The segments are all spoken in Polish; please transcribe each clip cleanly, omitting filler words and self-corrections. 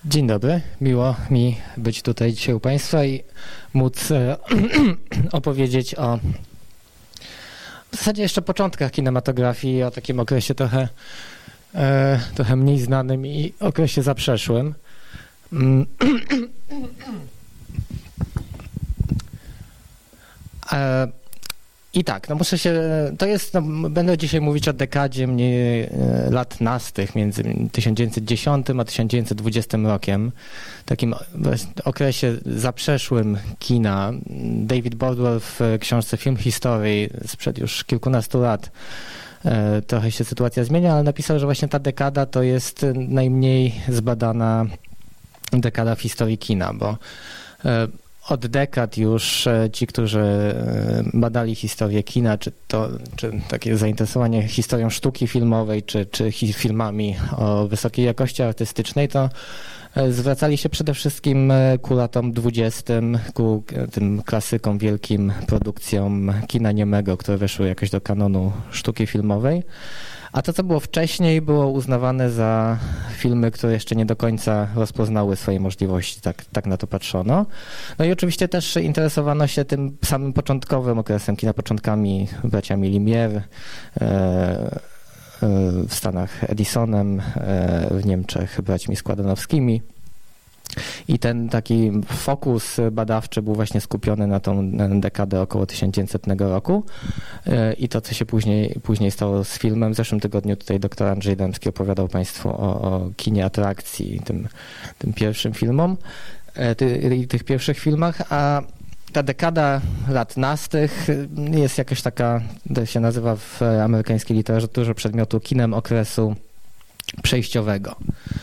Dzień dobry, miło mi być tutaj dzisiaj u Państwa i móc opowiedzieć o w zasadzie jeszcze początkach kinematografii, o takim okresie trochę mniej znanym i okresie zaprzeszłym. I tak, będę dzisiaj mówić o dekadzie lat nastych, między 1910 a 1920 rokiem, takim okresie zaprzeszłym kina. David Bordwell w książce Film History sprzed już kilkunastu lat, trochę się sytuacja zmienia, ale napisał, że właśnie ta dekada to jest najmniej zbadana dekada w historii kina, bo od dekad już ci, którzy badali historię kina, czy takie zainteresowanie historią sztuki filmowej, czy filmami o wysokiej jakości artystycznej, to zwracali się przede wszystkim ku latom 20., ku tym klasykom, wielkim produkcjom kina niemego, które weszły jakoś do kanonu sztuki filmowej. A to, co było wcześniej, było uznawane za filmy, które jeszcze nie do końca rozpoznały swoje możliwości. Tak na to patrzono. No i oczywiście też interesowano się tym samym początkowym okresem kina, początkami braciami Lumière, w Stanach Edisonem, w Niemczech braćmi Składanowskimi. I ten taki fokus badawczy był właśnie skupiony na tą dekadę około 1900 roku i to, co się później stało z filmem. W zeszłym tygodniu tutaj dr Andrzej Dębski opowiadał Państwu o kinie atrakcji, tym pierwszym filmom i tych pierwszych filmach, a ta dekada lat nastych jest jakaś taka, to się nazywa w amerykańskiej literaturze przedmiotu kinem okresu przejściowego.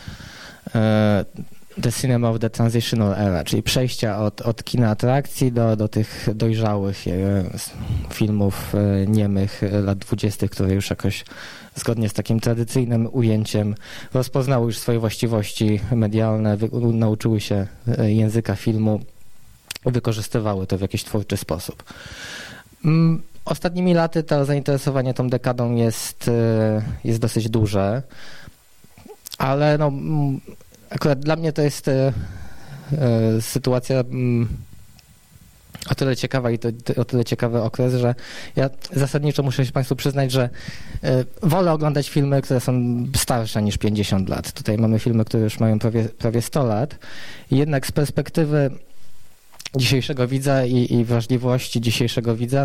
The Cinema of the Transitional Era, czyli przejścia od kina atrakcji do tych dojrzałych filmów niemych lat 20., które już jakoś zgodnie z takim tradycyjnym ujęciem rozpoznały już swoje właściwości medialne, nauczyły się języka filmu, wykorzystywały to w jakiś twórczy sposób. Ostatnimi laty to zainteresowanie tą dekadą jest dosyć duże, ale akurat dla mnie to jest sytuacja o tyle ciekawa i o tyle ciekawy okres, że ja zasadniczo muszę się Państwu przyznać, że wolę oglądać filmy, które są starsze niż 50 lat. Tutaj mamy filmy, które już mają prawie 100 lat. I jednak z perspektywy dzisiejszego widza i wrażliwości dzisiejszego widza,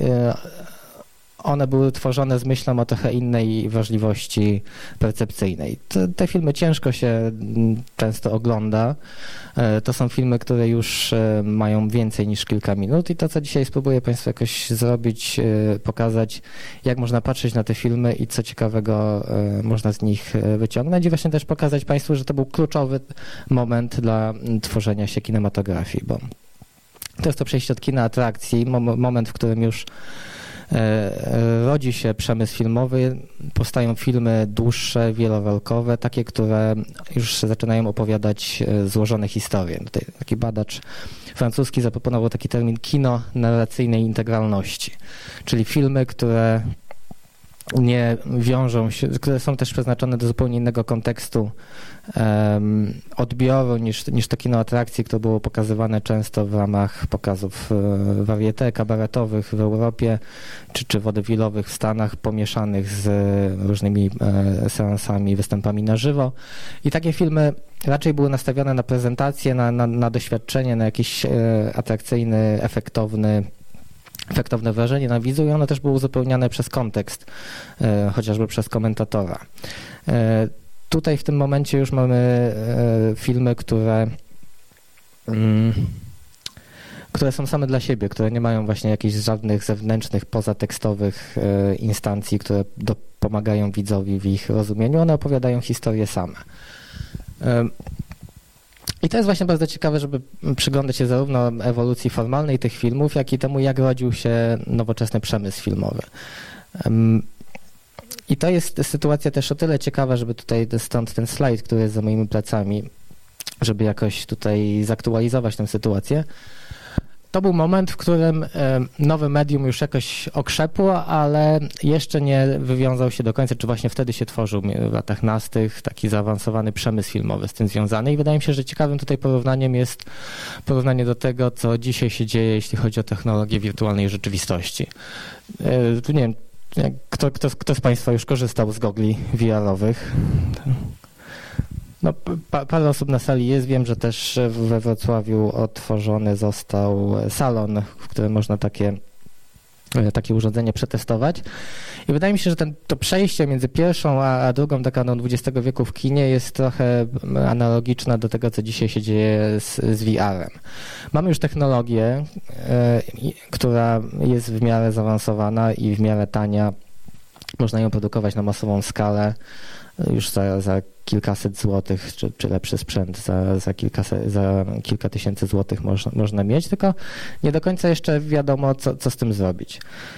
one były tworzone z myślą o trochę innej wrażliwości percepcyjnej. Te filmy ciężko się często ogląda. To są filmy, które już mają więcej niż kilka minut i to, co dzisiaj spróbuję Państwu jakoś zrobić, pokazać, jak można patrzeć na te filmy i co ciekawego można z nich wyciągnąć i właśnie też pokazać Państwu, że to był kluczowy moment dla tworzenia się kinematografii, bo to jest to przejście od kina atrakcji, moment, w którym już rodzi się przemysł filmowy, powstają filmy dłuższe, wielowątkowe, takie, które już zaczynają opowiadać złożone historie. Tutaj taki badacz francuski zaproponował taki termin kino narracyjnej integralności, czyli filmy, które nie wiążą się, które są też przeznaczone do zupełnie innego kontekstu odbioru niż to kino atrakcji, które było pokazywane często w ramach pokazów varieté, kabaretowych w Europie, czy wodewilowych w Stanach, pomieszanych z różnymi seansami, występami na żywo. I takie filmy raczej były nastawione na prezentację, na doświadczenie, na jakiś atrakcyjny, efektowne wrażenie na widzu i one też były uzupełniane przez kontekst, chociażby przez komentatora. Tutaj w tym momencie już mamy filmy, które są same dla siebie, które nie mają właśnie jakichś żadnych zewnętrznych, pozatekstowych instancji, które pomagają widzowi w ich rozumieniu. One opowiadają historię same. I to jest właśnie bardzo ciekawe, żeby przyglądać się zarówno ewolucji formalnej tych filmów, jak i temu, jak rodził się nowoczesny przemysł filmowy. I to jest sytuacja też o tyle ciekawa, żeby tutaj stąd ten slajd, który jest za moimi plecami, żeby jakoś tutaj zaktualizować tę sytuację. to był moment, w którym nowe medium już jakoś okrzepło, ale jeszcze nie wywiązał się do końca, czy właśnie wtedy się tworzył w latach nastych taki zaawansowany przemysł filmowy z tym związany i wydaje mi się, że ciekawym tutaj porównaniem jest porównanie do tego, co dzisiaj się dzieje, jeśli chodzi o technologię wirtualnej rzeczywistości. Tu nie wiem, kto z Państwa już korzystał z gogli VR-owych? No, parę osób na sali jest. Wiem, że też we Wrocławiu otworzony został salon, w którym można takie urządzenie przetestować. I wydaje mi się, że to przejście między pierwszą a drugą dekadą XX wieku w kinie jest trochę analogiczne do tego, co dzisiaj się dzieje z VR-em. Mamy już technologię, która jest w miarę zaawansowana i w miarę tania. Można ją produkować na masową skalę już za kilkaset złotych, czy lepszy sprzęt za kilka tysięcy złotych można mieć, tylko nie do końca jeszcze wiadomo, co z tym zrobić.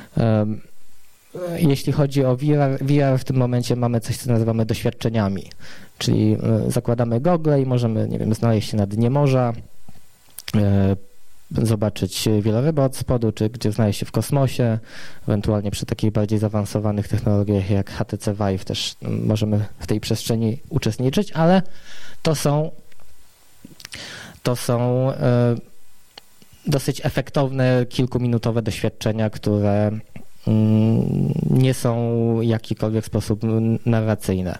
Jeśli chodzi o VR, w tym momencie mamy coś, co nazywamy doświadczeniami, czyli zakładamy gogle i możemy, nie wiem, znaleźć się na dnie morza, zobaczyć wieloryby od spodu, czy gdzie znaleźć się w kosmosie, ewentualnie przy takich bardziej zaawansowanych technologiach jak HTC Vive też możemy w tej przestrzeni uczestniczyć, ale to są dosyć efektowne, kilkuminutowe doświadczenia, które nie są w jakikolwiek sposób narracyjne.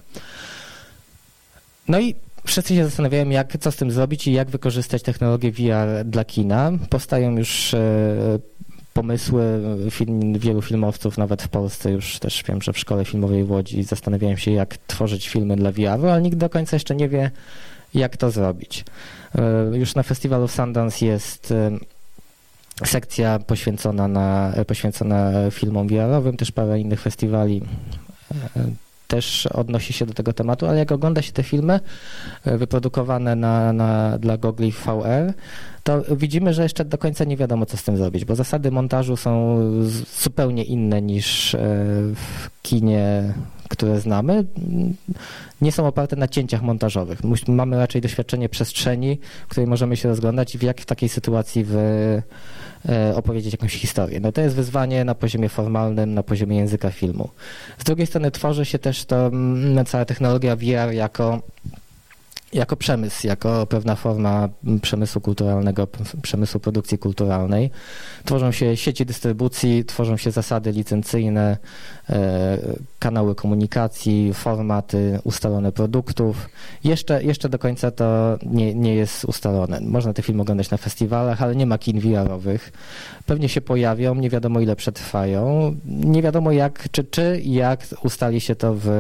No i wszyscy się zastanawiają, co z tym zrobić i jak wykorzystać technologię VR dla kina. Powstają już pomysły wielu filmowców, nawet w Polsce już też wiem, że w Szkole Filmowej w Łodzi zastanawiają się, jak tworzyć filmy dla VR-u, ale nikt do końca jeszcze nie wie, jak to zrobić. Już na festiwalu Sundance jest sekcja poświęcona filmom VR-owym, też parę innych festiwali też odnosi się do tego tematu, ale jak ogląda się te filmy wyprodukowane dla gogli VR, to widzimy, że jeszcze do końca nie wiadomo, co z tym zrobić, bo zasady montażu są zupełnie inne niż w kinie, które znamy. Nie są oparte na cięciach montażowych. Mamy raczej doświadczenie przestrzeni, w której możemy się rozglądać i jak w takiej sytuacji opowiedzieć jakąś historię. No to jest wyzwanie na poziomie formalnym, na poziomie języka filmu. Z drugiej strony tworzy się też cała technologia VR jako przemysł, jako pewna forma przemysłu kulturalnego, przemysłu produkcji kulturalnej. Tworzą się sieci dystrybucji, tworzą się zasady licencyjne, kanały komunikacji, formaty ustalone produktów. Jeszcze do końca to nie jest ustalone. Można te filmy oglądać na festiwalach, ale nie ma kin VR-owych. Pewnie się pojawią, nie wiadomo ile przetrwają. Nie wiadomo jak ustali się to w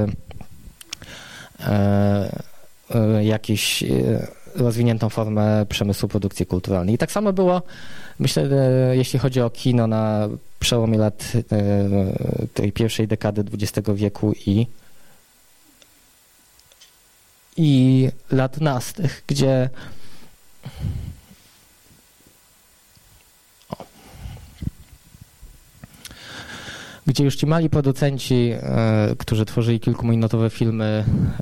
jakąś rozwiniętą formę przemysłu produkcji kulturalnej. I tak samo było, myślę, jeśli chodzi o kino na przełomie lat tej pierwszej dekady XX wieku i lat nastych, gdzie już ci mali producenci, którzy tworzyli kilkuminutowe filmy,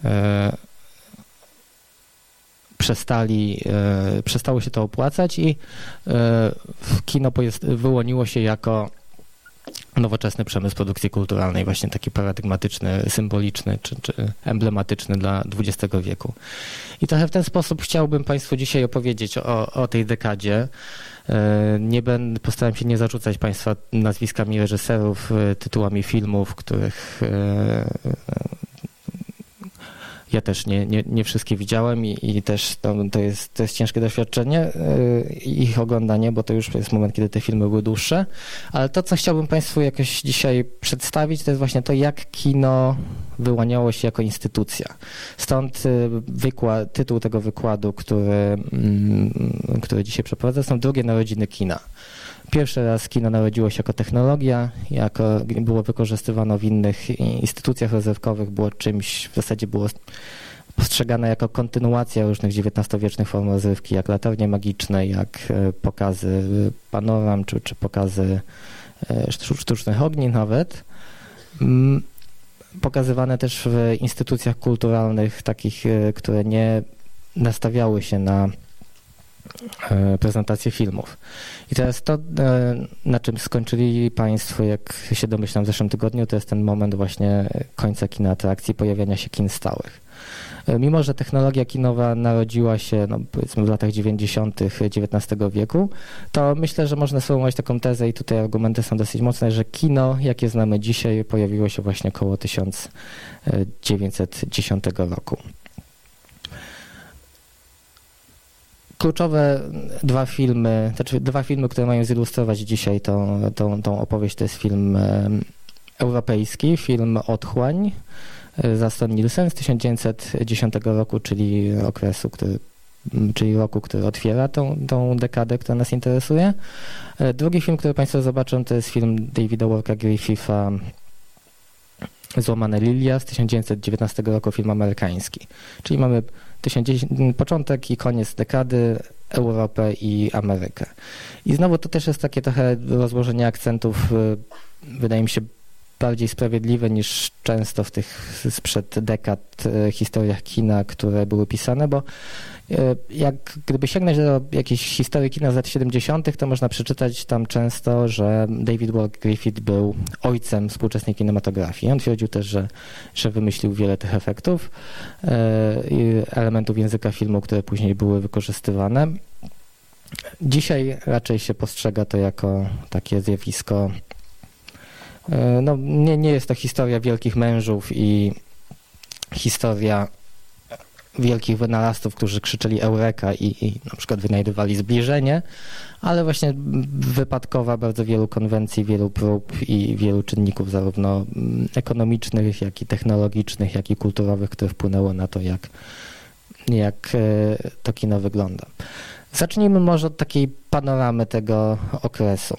przestało się to opłacać i kino wyłoniło się jako nowoczesny przemysł produkcji kulturalnej, właśnie taki paradygmatyczny, symboliczny czy emblematyczny dla XX wieku. I trochę w ten sposób chciałbym Państwu dzisiaj opowiedzieć o tej dekadzie. Postaram się nie zarzucać Państwa nazwiskami reżyserów, tytułami filmów, których ja też nie wszystkie widziałem i też to jest ciężkie doświadczenie ich oglądanie, bo to już jest moment, kiedy te filmy były dłuższe, ale to, co chciałbym Państwu jakoś dzisiaj przedstawić, to jest właśnie to, jak kino wyłaniało się jako instytucja. Stąd tytuł tego wykładu, który dzisiaj przeprowadzę, są drugie narodziny kina. Pierwszy raz kino narodziło się jako technologia, było wykorzystywane w innych instytucjach rozrywkowych, było czymś, w zasadzie było postrzegane jako kontynuacja różnych XIX-wiecznych form rozrywki, jak latarnie magiczne, jak pokazy panoram, czy pokazy sztucznych ogni nawet. Pokazywane też w instytucjach kulturalnych, takich, które nie nastawiały się na prezentację filmów. I teraz to, na czym skończyli Państwo, jak się domyślam w zeszłym tygodniu, to jest ten moment właśnie końca kina atrakcji, pojawiania się kin stałych. Mimo że technologia kinowa narodziła się powiedzmy w latach 90. XIX wieku, to myślę, że można sformułować taką tezę i tutaj argumenty są dosyć mocne, że kino, jakie znamy dzisiaj, pojawiło się właśnie około 1910 roku. Kluczowe dwa filmy, które mają zilustrować dzisiaj tą opowieść, to jest film europejski, film Otchłań Zaston Nielsen z 1910 roku, czyli roku, który otwiera tą dekadę, która nas interesuje. Drugi film, który Państwo zobaczą, to jest film Davida Walkera Griffitha Złamane lilia z 1919 roku, film amerykański. Czyli mamy początek i koniec dekady, Europę i Amerykę. I znowu to też jest takie trochę rozłożenie akcentów, wydaje mi się, bardziej sprawiedliwe niż często w tych sprzed dekad historiach kina, które były pisane, bo gdyby sięgnąć do jakiejś historii kina z lat 70., to można przeczytać tam często, że David Walker Griffith był ojcem współczesnej kinematografii. On twierdził też, że wymyślił wiele tych efektów, elementów języka filmu, które później były wykorzystywane. Dzisiaj raczej się postrzega to jako takie zjawisko. Nie jest to historia wielkich mężów i historia wielkich wynalazców, którzy krzyczeli Eureka i na przykład wynajdowali zbliżenie, ale właśnie wypadkowa bardzo wielu konwencji, wielu prób i wielu czynników zarówno ekonomicznych, jak i technologicznych, jak i kulturowych, które wpłynęło na to, jak to kino wygląda. Zacznijmy może od takiej panoramy tego okresu.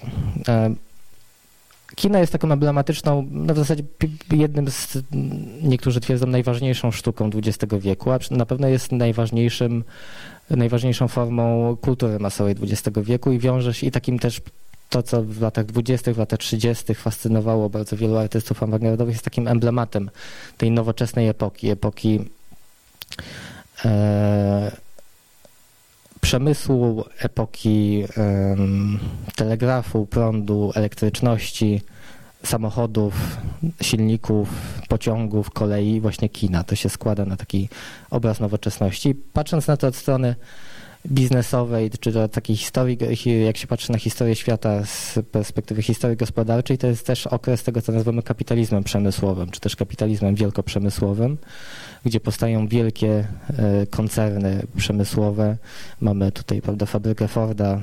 Kino jest taką emblematyczną, w zasadzie jednym z, niektórzy twierdzą, najważniejszą sztuką XX wieku, a na pewno jest najważniejszą formą kultury masowej XX wieku i wiąże się i takim też to, co w latach 20., w latach 30. fascynowało bardzo wielu artystów awangardowych, jest takim emblematem tej nowoczesnej epoki przemysłu, epoki telegrafu, prądu, elektryczności, samochodów, silników, pociągów, kolei, właśnie kina. To się składa na taki obraz nowoczesności. Patrząc na to od strony biznesowej, czy do takiej historii, jak się patrzy na historię świata z perspektywy historii gospodarczej, to jest też okres tego, co nazywamy kapitalizmem przemysłowym, czy też kapitalizmem wielkoprzemysłowym, gdzie powstają wielkie koncerny przemysłowe. Mamy tutaj, prawda, fabrykę Forda,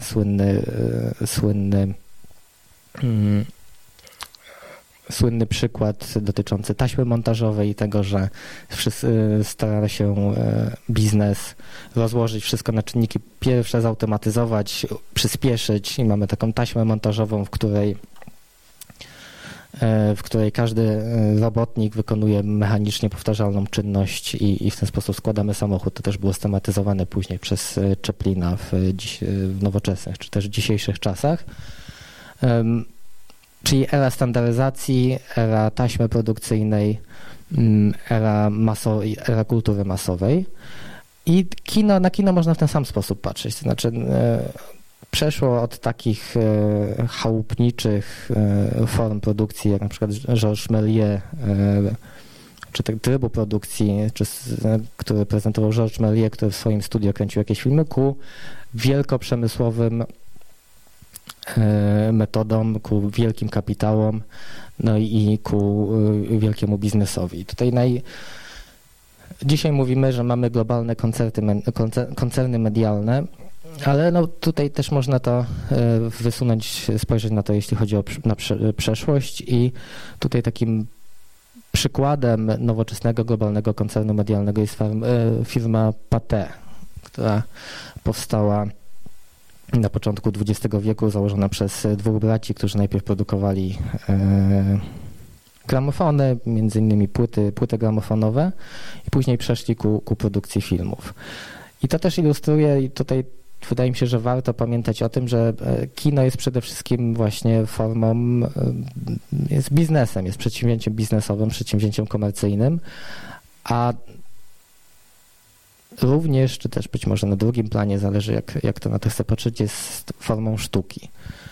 słynny przykład dotyczący taśmy montażowej i tego, że stara się biznes rozłożyć wszystko na czynniki pierwsze, zautomatyzować, przyspieszyć i mamy taką taśmę montażową, w której każdy robotnik wykonuje mechanicznie powtarzalną czynność i w ten sposób składamy samochód. To też było stematyzowane później przez Chaplina w nowoczesnych, czy też w dzisiejszych czasach. Czyli era standaryzacji, era taśmy produkcyjnej, era kultury masowej. I na kino można w ten sam sposób patrzeć. To znaczy przeszło od takich chałupniczych form produkcji, jak na przykład Georges Méliès, czy trybu produkcji, który prezentował Georges Méliès, który w swoim studio kręcił jakieś filmy, ku wielkoprzemysłowym metodom, ku wielkim kapitałom, no i ku wielkiemu biznesowi. Dzisiaj mówimy, że mamy globalne koncerny medialne, ale tutaj też można to wysunąć, spojrzeć na to, jeśli chodzi na przeszłość i tutaj takim przykładem nowoczesnego globalnego koncernu medialnego jest firma Pathé, która powstała na początku XX wieku, założona przez dwóch braci, którzy najpierw produkowali gramofony, między innymi płyty gramofonowe i później przeszli ku produkcji filmów. I to też ilustruje, i tutaj wydaje mi się, że warto pamiętać o tym, że kino jest przede wszystkim właśnie formą, jest biznesem, jest przedsięwzięciem biznesowym, przedsięwzięciem komercyjnym, a również, czy też być może na drugim planie, zależy jak to na to chce patrzeć, jest formą sztuki.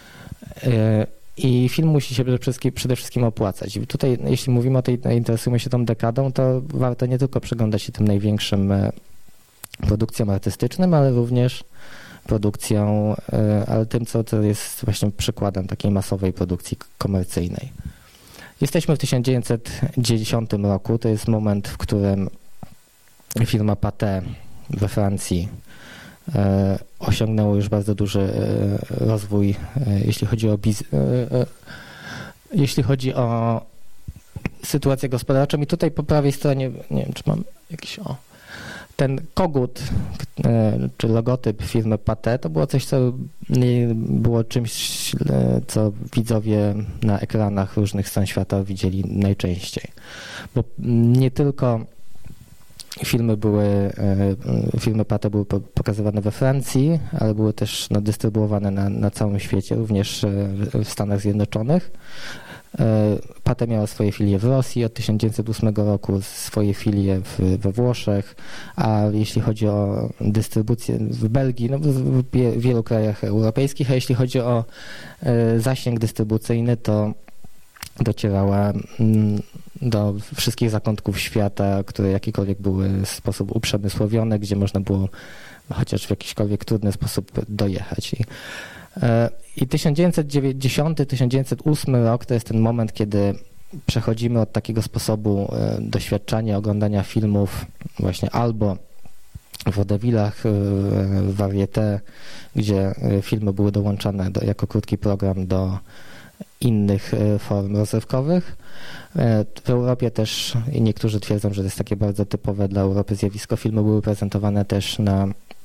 I film musi się przede wszystkim opłacać. I tutaj, jeśli mówimy o interesujemy się tą dekadą, to warto nie tylko przyglądać się tym największym produkcjom artystycznym, ale również produkcją, ale tym, co jest właśnie przykładem takiej masowej produkcji komercyjnej. Jesteśmy w 1910 roku, to jest moment, w którym firma Pathé we Francji osiągnęło już bardzo duży rozwój, jeśli chodzi o sytuację gospodarczą. I tutaj po prawej stronie, nie wiem, czy mam jakiś ten kogut, czy logotyp firmy Pathé, to było coś, co było czymś, co widzowie na ekranach różnych stron świata widzieli najczęściej. Bo nie tylko filmy Pathé były pokazywane we Francji, ale były też dystrybuowane na całym świecie, również w Stanach Zjednoczonych. Pathé miała swoje filie w Rosji od 1908 roku, swoje filie we Włoszech, a jeśli chodzi o dystrybucję w Belgii, w wielu krajach europejskich, a jeśli chodzi o zasięg dystrybucyjny, to docierała do wszystkich zakątków świata, które jakikolwiek były w sposób uprzemysłowione, gdzie można było chociaż w jakiśkolwiek trudny sposób dojechać. I 1910-1908 rok to jest ten moment, kiedy przechodzimy od takiego sposobu doświadczania, oglądania filmów właśnie albo w vaudevillach, w Varieté, gdzie filmy były dołączane jako krótki program do innych form rozrywkowych. W Europie też, i niektórzy twierdzą, że to jest takie bardzo typowe dla Europy zjawisko, filmy były prezentowane też na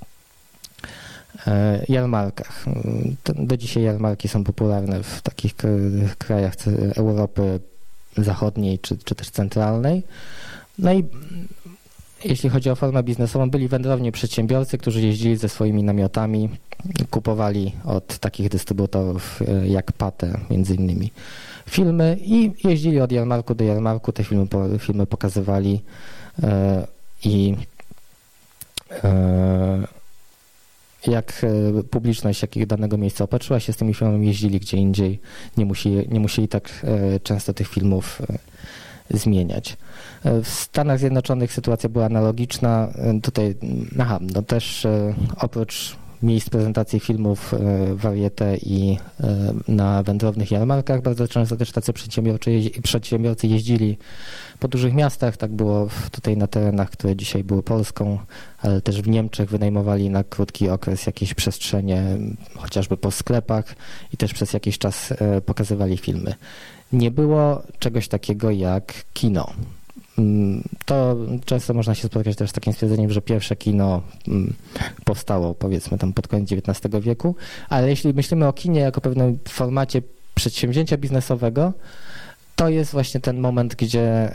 jarmarkach. Do dzisiaj jarmarki są popularne w takich krajach Europy Zachodniej czy też centralnej. No i jeśli chodzi o formę biznesową, byli wędrowni przedsiębiorcy, którzy jeździli ze swoimi namiotami, kupowali od takich dystrybutorów jak Pathé między innymi filmy i jeździli od jarmarku do jarmarku, te filmy pokazywali i jak publiczność danego miejsca opatrzyła się z tymi filmami, jeździli gdzie indziej, nie musieli tak często tych filmów zmieniać. W Stanach Zjednoczonych sytuacja była analogiczna. Tutaj też oprócz miejsc prezentacji filmów Varieté i na wędrownych jarmarkach bardzo często też tacy przedsiębiorcy jeździli po dużych miastach. Tak było tutaj na terenach, które dzisiaj były Polską, ale też w Niemczech wynajmowali na krótki okres jakieś przestrzenie, chociażby po sklepach i też przez jakiś czas pokazywali filmy. Nie było czegoś takiego jak kino. To często można się spotkać też z takim stwierdzeniem, że pierwsze kino powstało powiedzmy tam pod koniec XIX wieku, ale jeśli myślimy o kinie jako pewnym formacie przedsięwzięcia biznesowego, to jest właśnie ten moment, gdzie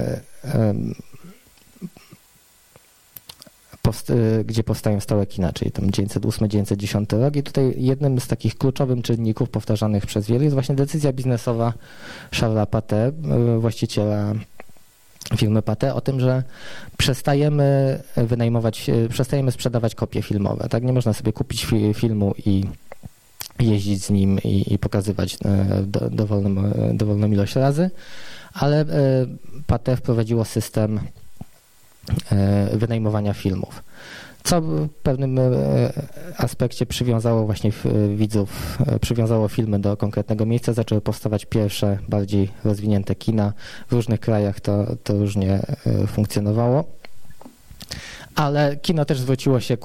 powstają stałe kina, czyli tam 1908-1910 rok i tutaj jednym z takich kluczowych czynników powtarzanych przez wielu jest właśnie decyzja biznesowa Charlesa Pathé, właściciela firmy Pathé, o tym, że przestajemy sprzedawać kopie filmowe. Tak? Nie można sobie kupić filmu i jeździć z nim i pokazywać dowolną ilość razy, ale Pathé wprowadziło system wynajmowania filmów, co w pewnym aspekcie przywiązało właśnie widzów, przywiązało filmy do konkretnego miejsca, zaczęły powstawać pierwsze, bardziej rozwinięte kina. W różnych krajach to różnie funkcjonowało, ale kino też zwróciło się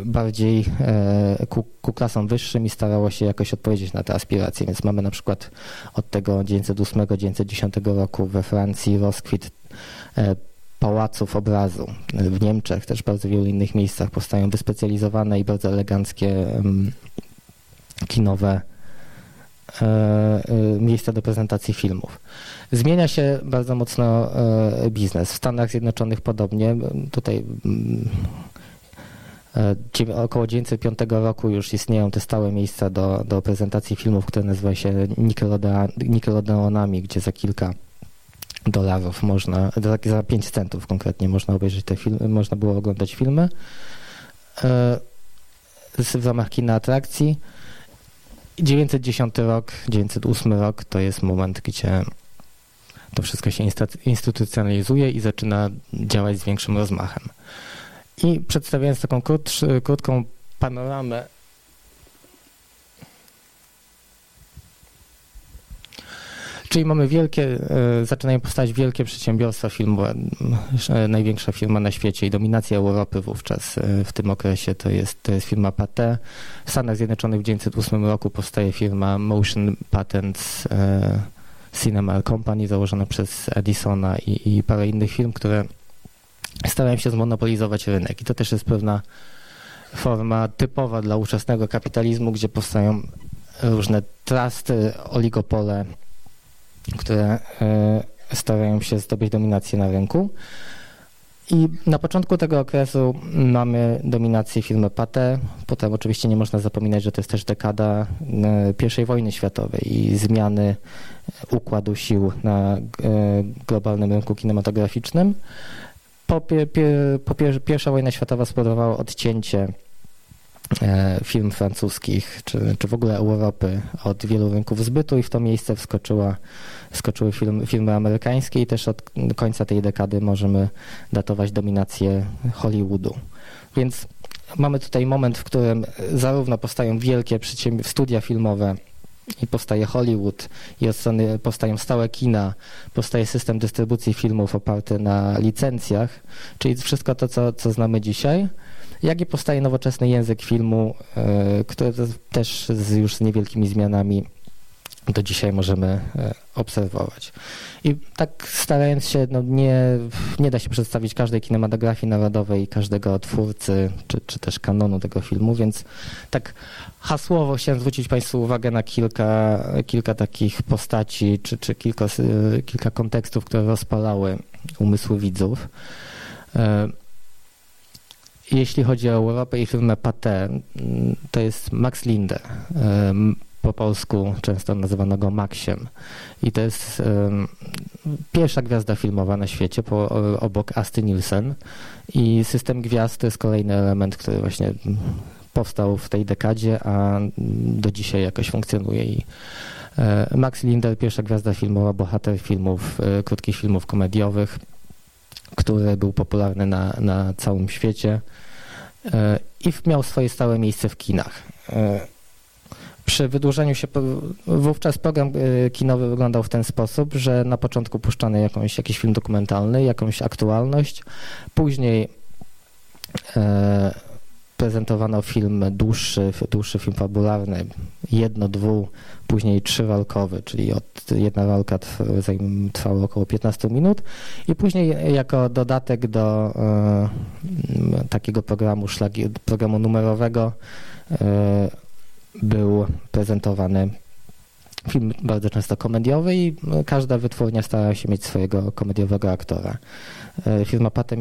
ku klasom wyższym i starało się jakoś odpowiedzieć na te aspiracje, więc mamy na przykład od tego 1908-1910 roku we Francji rozkwit pałaców obrazu. W Niemczech, też w bardzo wielu innych miejscach powstają wyspecjalizowane i bardzo eleganckie kinowe miejsca do prezentacji filmów. Zmienia się bardzo mocno biznes. W Stanach Zjednoczonych podobnie. Tutaj około 1905 roku już istnieją te stałe miejsca do prezentacji filmów, które nazywa się Nickelodeonami, gdzie za kilka dolarów można, za 5 centów konkretnie można obejrzeć te filmy, można było oglądać filmy w ramach kina atrakcji. 910 rok, 908 rok to jest moment, gdzie to wszystko się instytucjonalizuje i zaczyna działać z większym rozmachem. I przedstawiając taką krótką panoramę, czyli mamy zaczynają powstać wielkie przedsiębiorstwa filmowe, największa firma na świecie i dominacja Europy wówczas w tym okresie to jest firma Pathé. W Stanach Zjednoczonych w 1908 roku powstaje firma Motion Patents Cinema Company założona przez Edisona i parę innych firm, które starają się zmonopolizować rynek. I to też jest pewna forma typowa dla ówczesnego kapitalizmu, gdzie powstają różne trusty, oligopole, które starają się zdobyć dominację na rynku. I na początku tego okresu mamy dominację firmy Pathé. Potem oczywiście nie można zapominać, że to jest też dekada I wojny światowej i zmiany układu sił na globalnym rynku kinematograficznym. Pierwsza wojna światowa spowodowała odcięcie firm francuskich, czy w ogóle Europy od wielu rynków zbytu i w to miejsce wskoczyły firmy amerykańskie i też od końca tej dekady możemy datować dominację Hollywoodu. Więc mamy tutaj moment, w którym zarówno powstają wielkie studia filmowe i powstaje Hollywood i od strony powstają stałe kina, powstaje system dystrybucji filmów oparty na licencjach, czyli wszystko to, co znamy dzisiaj, jak i powstaje nowoczesny język filmu, który też już z niewielkimi zmianami do dzisiaj możemy obserwować. I tak starając się, nie da się przedstawić każdej kinematografii narodowej, każdego twórcy, czy też kanonu tego filmu, więc tak hasłowo chciałem zwrócić Państwu uwagę na kilka takich postaci, czy kilka kontekstów, które rozpalały umysły widzów. Jeśli chodzi o Europę i firmę Pathé, to jest Max Linder, po polsku często nazywano go Maxiem. I to jest pierwsza gwiazda filmowa na świecie obok Asty Nielsen. I system gwiazd to jest kolejny element, który właśnie powstał w tej dekadzie, a do dzisiaj jakoś funkcjonuje. I Max Linder, pierwsza gwiazda filmowa, bohater krótkich filmów komediowych, który był popularny na całym świecie i miał swoje stałe miejsce w kinach. Przy wydłużeniu się, wówczas program kinowy wyglądał w ten sposób, że na początku puszczany jakiś film dokumentalny, jakąś aktualność, później prezentowano film dłuższy film fabularny, później 3-walkowy, czyli jedna walka trwała około 15 minut i później jako dodatek do takiego programu numerowego był prezentowany film bardzo często komediowy i każda wytwórnia starała się mieć swojego komediowego aktora. Firma Pathé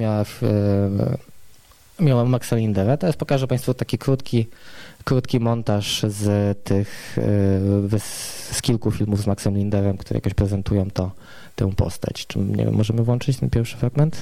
miała Maxa Lindera. Teraz pokażę Państwu taki krótki montaż z kilku filmów z Maxem Linderem, które jakoś prezentują tę postać. Czy nie wiem, możemy włączyć ten pierwszy fragment?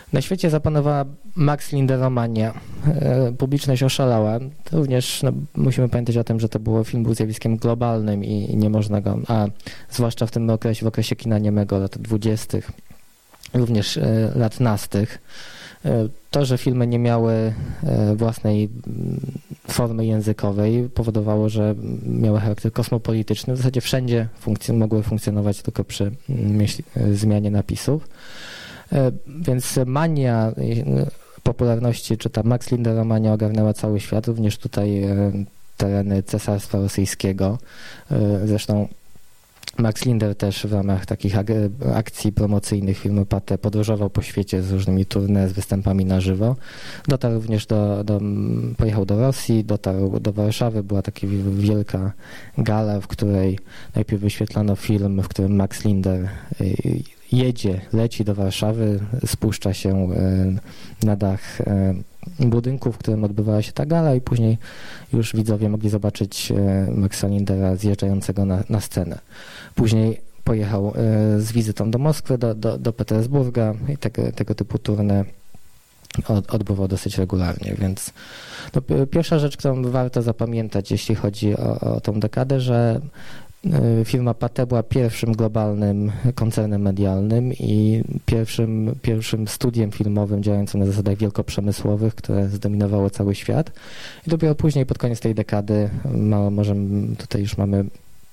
Na świecie zapanowała Max Linder-mania. Publiczność oszalała. Również musimy pamiętać o tym, że to film był zjawiskiem globalnym i nie można go, a zwłaszcza w tym okresie, w okresie kina niemego lat 20., również lat nastych. To, że filmy nie miały własnej formy językowej, powodowało, że miały charakter kosmopolityczny. W zasadzie wszędzie mogły funkcjonować tylko przy zmianie napisów. Więc mania popularności, czy ta Max Linder-mania ogarnęła cały świat, również tutaj tereny Cesarstwa Rosyjskiego. Zresztą Max Linder też w ramach takich akcji promocyjnych firmy Pathé podróżował po świecie z różnymi tournée, z występami na żywo. Dotarł również pojechał do Rosji, dotarł do Warszawy. Była taka wielka gala, w której najpierw wyświetlano film, w którym Max Linder leci do Warszawy, spuszcza się na dach budynku, w którym odbywała się ta gala i później już widzowie mogli zobaczyć Maxa Lindera zjeżdżającego na scenę. Później pojechał z wizytą do Moskwy, do Petersburga i tego typu tournée odbywał dosyć regularnie, więc pierwsza rzecz, którą warto zapamiętać, jeśli chodzi o tą dekadę, że firma Pathé była pierwszym globalnym koncernem medialnym i pierwszym studiem filmowym działającym na zasadach wielkoprzemysłowych, które zdominowało cały świat. I dopiero później, pod koniec tej dekady, tutaj już mamy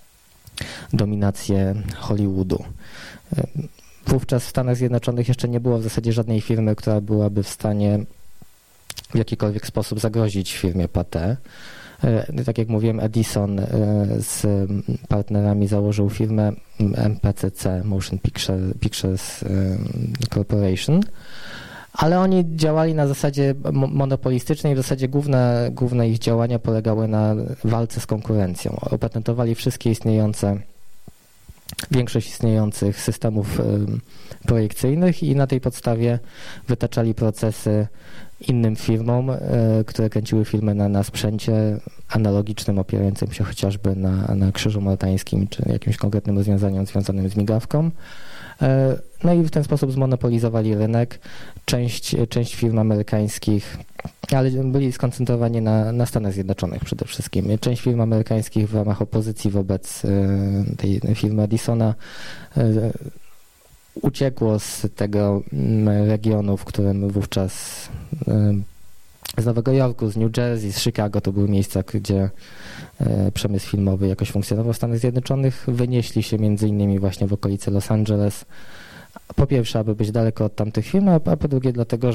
dominację Hollywoodu. Wówczas w Stanach Zjednoczonych jeszcze nie było w zasadzie żadnej firmy, która byłaby w stanie w jakikolwiek sposób zagrozić firmie Pathé. Tak jak mówiłem, Edison z partnerami założył firmę MPCC, Motion Pictures Corporation, ale oni działali na zasadzie monopolistycznej. W zasadzie główne ich działania polegały na walce z konkurencją. Opatentowali większość istniejących systemów projekcyjnych i na tej podstawie wytaczali procesy innym firmom, które kręciły filmy na sprzęcie analogicznym, opierającym się chociażby na krzyżu maltańskim czy jakimś konkretnym rozwiązaniu związanym z migawką. No i w ten sposób zmonopolizowali rynek. Część firm amerykańskich, ale byli skoncentrowani na Stanach Zjednoczonych przede wszystkim. Część firm amerykańskich w ramach opozycji wobec tej firmy Edisona uciekło z tego regionu, w którym wówczas z Nowego Jorku, z New Jersey, z Chicago, to były miejsca, gdzie przemysł filmowy jakoś funkcjonował w Stanach Zjednoczonych. Wynieśli się między innymi właśnie w okolice Los Angeles. Po pierwsze, aby być daleko od tamtych firm, a po drugie dlatego,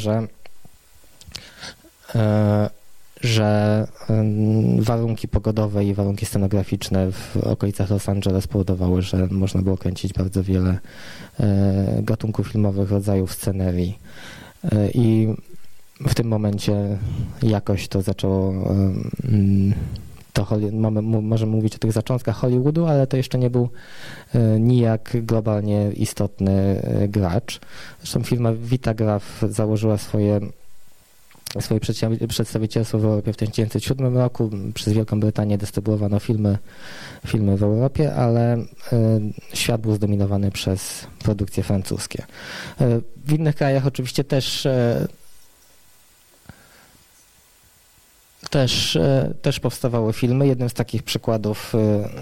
że warunki pogodowe i warunki scenograficzne w okolicach Los Angeles powodowały, że można było kręcić bardzo wiele gatunków filmowych, rodzajów scenerii. I w tym momencie jakoś to zaczęło, możemy mówić o tych zaczątkach Hollywoodu, ale to jeszcze nie był nijak globalnie istotny gracz. Zresztą firma Vitagraph założyła swoje przedstawicielstwo w Europie w 1907 roku. Przez Wielką Brytanię dystrybuowano filmy w Europie, ale świat był zdominowany przez produkcje francuskie. W innych krajach oczywiście też powstawały filmy. Jednym z takich przykładów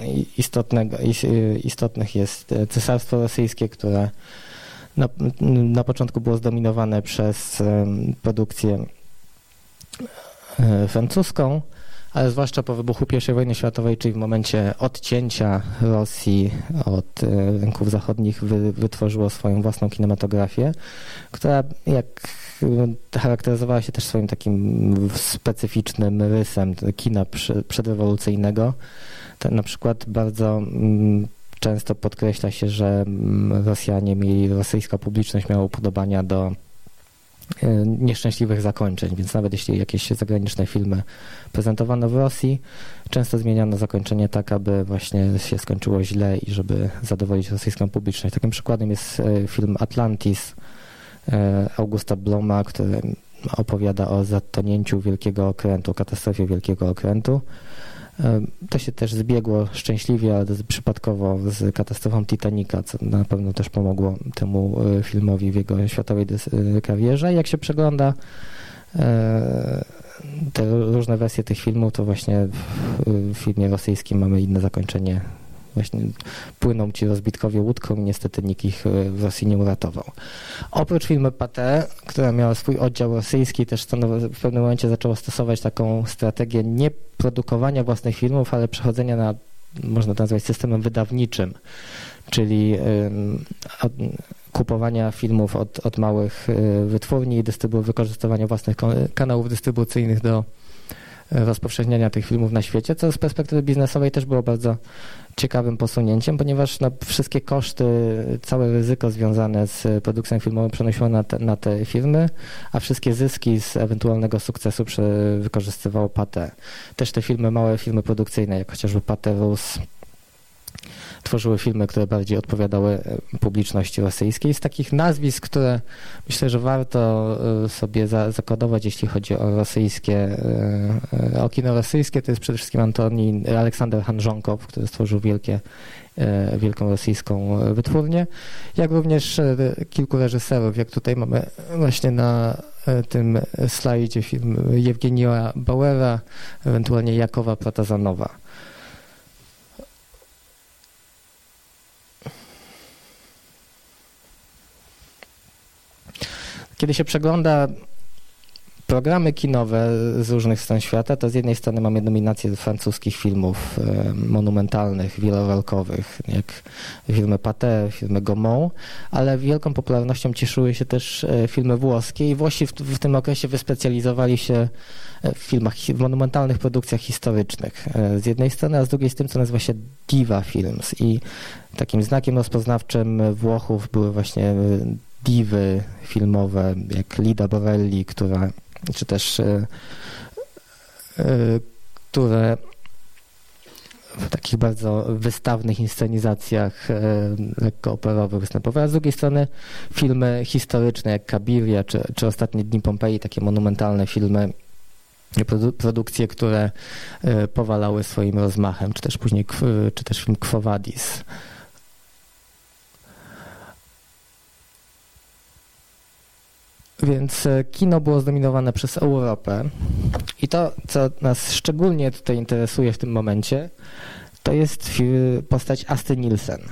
istotnych jest Cesarstwo Rosyjskie, które na początku było zdominowane przez produkcję francuską, ale zwłaszcza po wybuchu I wojny światowej, czyli w momencie odcięcia Rosji od rynków zachodnich, wytworzyło swoją własną kinematografię, która charakteryzowała się też swoim takim specyficznym rysem kina przedrewolucyjnego. Na przykład bardzo często podkreśla się, że rosyjska publiczność miała upodobania do nieszczęśliwych zakończeń, więc nawet jeśli jakieś zagraniczne filmy prezentowano w Rosji, często zmieniano zakończenie tak, aby właśnie się skończyło źle i żeby zadowolić rosyjską publiczność. Takim przykładem jest film Atlantis Augusta Bloma, który opowiada o zatonięciu wielkiego okrętu, katastrofie wielkiego okrętu. To się też zbiegło szczęśliwie, ale przypadkowo z katastrofą Titanica, co na pewno też pomogło temu filmowi w jego światowej karierze. Jak się przegląda te różne wersje tych filmów, to właśnie w filmie rosyjskim mamy inne zakończenie. Właśnie płyną ci rozbitkowie łódką i niestety nikt ich w Rosji nie uratował. Oprócz filmu Pathé, która miała swój oddział rosyjski, też w pewnym momencie zaczęło stosować taką strategię nie produkowania własnych filmów, ale przechodzenia na, można to nazwać, systemem wydawniczym, czyli kupowania filmów od małych wytwórni i wykorzystywania własnych kanałów dystrybucyjnych do rozpowszechniania tych filmów na świecie, co z perspektywy biznesowej też było bardzo ciekawym posunięciem, ponieważ wszystkie koszty, całe ryzyko związane z produkcją filmową przenosiło na te firmy, a wszystkie zyski z ewentualnego sukcesu wykorzystywało Pathé. Też te małe firmy produkcyjne, jak chociażby Pathé Rus, tworzyły filmy, które bardziej odpowiadały publiczności rosyjskiej. Z takich nazwisk, które myślę, że warto sobie zakodować, jeśli chodzi o kino rosyjskie, to jest przede wszystkim Aleksander Hanżonkow, który stworzył wielką rosyjską wytwórnię, jak również kilku reżyserów, jak tutaj mamy właśnie na tym slajdzie film Jewgenija Bauera, ewentualnie Jakowa Protazanowa. Kiedy się przegląda programy kinowe z różnych stron świata, to z jednej strony mamy nominacje do francuskich filmów monumentalnych, wielorolkowych, jak filmy Pathé, filmy Gaumont, ale wielką popularnością cieszyły się też filmy włoskie i Włosi w tym okresie wyspecjalizowali się w monumentalnych produkcjach historycznych z jednej strony, a z drugiej z tym, co nazywa się Diva Films. I takim znakiem rozpoznawczym Włochów były właśnie diwy filmowe, jak Lida Borelli, które w takich bardzo wystawnych inscenizacjach lekko operowych występowały, a z drugiej strony filmy historyczne jak Kabiria czy Ostatnie dni Pompeji, takie monumentalne filmy, produkcje, które powalały swoim rozmachem, czy też film Quo Vadis. Więc kino było zdominowane przez Europę i to, co nas szczególnie tutaj interesuje w tym momencie, to jest postać Asty Nielsen.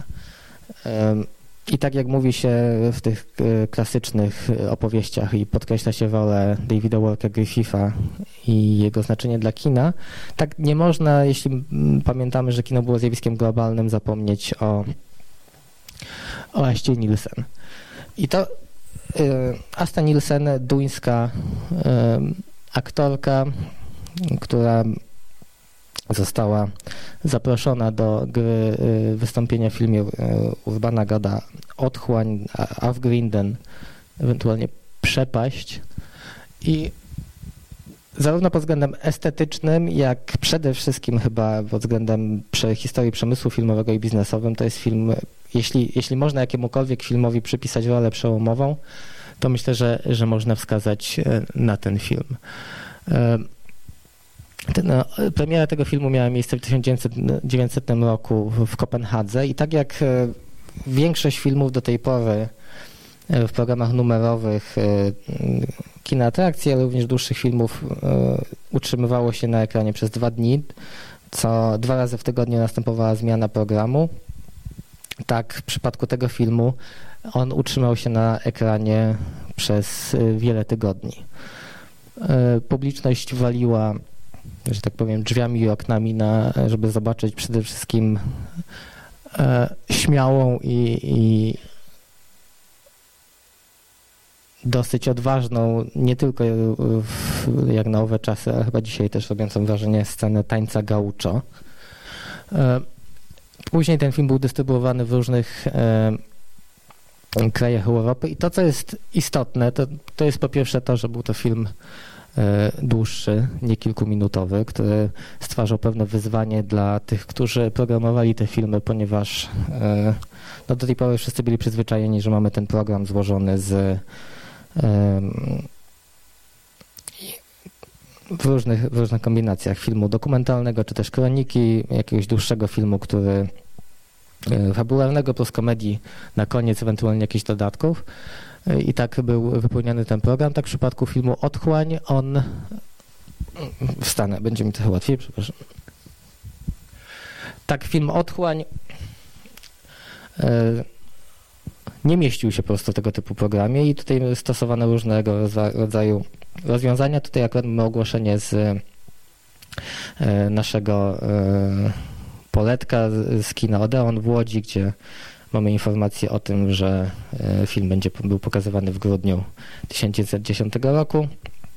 I tak jak mówi się w tych klasycznych opowieściach i podkreśla się rolę Davida Walker Griffitha i jego znaczenie dla kina, tak nie można, jeśli pamiętamy, że kino było zjawiskiem globalnym, zapomnieć o Aście Nielsen. I to Asta Nielsen, duńska aktorka, która została zaproszona do wystąpienia w filmie Urbana Gada Otchłań, Avgrinden, ewentualnie Przepaść. I zarówno pod względem estetycznym, jak przede wszystkim chyba pod względem historii przemysłu filmowego i biznesowym, to jest film, jeśli można jakiemukolwiek filmowi przypisać rolę przełomową, to myślę, że można wskazać na ten film. Premiera tego filmu miała miejsce w 1900 roku w Kopenhadze i tak jak większość filmów do tej pory w programach numerowych kina atrakcji, ale również dłuższych filmów utrzymywało się na ekranie przez 2 dni, co 2 razy w tygodniu następowała zmiana programu. Tak, w przypadku tego filmu on utrzymał się na ekranie przez wiele tygodni. Publiczność waliła, że tak powiem, drzwiami i oknami, żeby zobaczyć przede wszystkim śmiałą i dosyć odważną, nie tylko jak na owe czasy, ale chyba dzisiaj też robiącą wrażenie scenę tańca gaucho. Później ten film był dystrybuowany w różnych krajach Europy i to, co jest istotne, to jest po pierwsze to, że był to film dłuższy, nie kilkuminutowy, który stwarzał pewne wyzwanie dla tych, którzy programowali te filmy, ponieważ do tej pory wszyscy byli przyzwyczajeni, że mamy ten program złożony z w różnych kombinacjach filmu dokumentalnego, czy też kroniki, jakiegoś dłuższego filmu, który fabularnego plus komedii na koniec, ewentualnie jakichś dodatków. I tak był wypełniany ten program. Tak w przypadku filmu Otchłań on... Wstanę, będzie mi trochę łatwiej, przepraszam. Tak, film Otchłań nie mieścił się po prostu w tego typu programie i tutaj stosowano różnego rodzaju rozwiązania. Tutaj akurat mamy ogłoszenie z naszego poletka z kina Odeon w Łodzi, gdzie mamy informację o tym, że film był pokazywany w grudniu 1910 roku.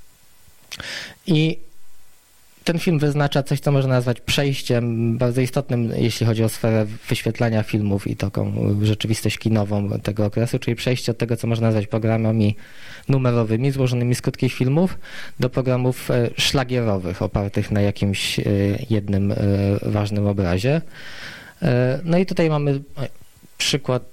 I ten film wyznacza coś, co można nazwać przejściem bardzo istotnym, jeśli chodzi o sferę wyświetlania filmów i taką rzeczywistość kinową tego okresu, czyli przejście od tego, co można nazwać programami numerowymi, złożonymi z krótkich filmów, do programów szlagierowych, opartych na jakimś jednym ważnym obrazie. No i tutaj mamy przykład.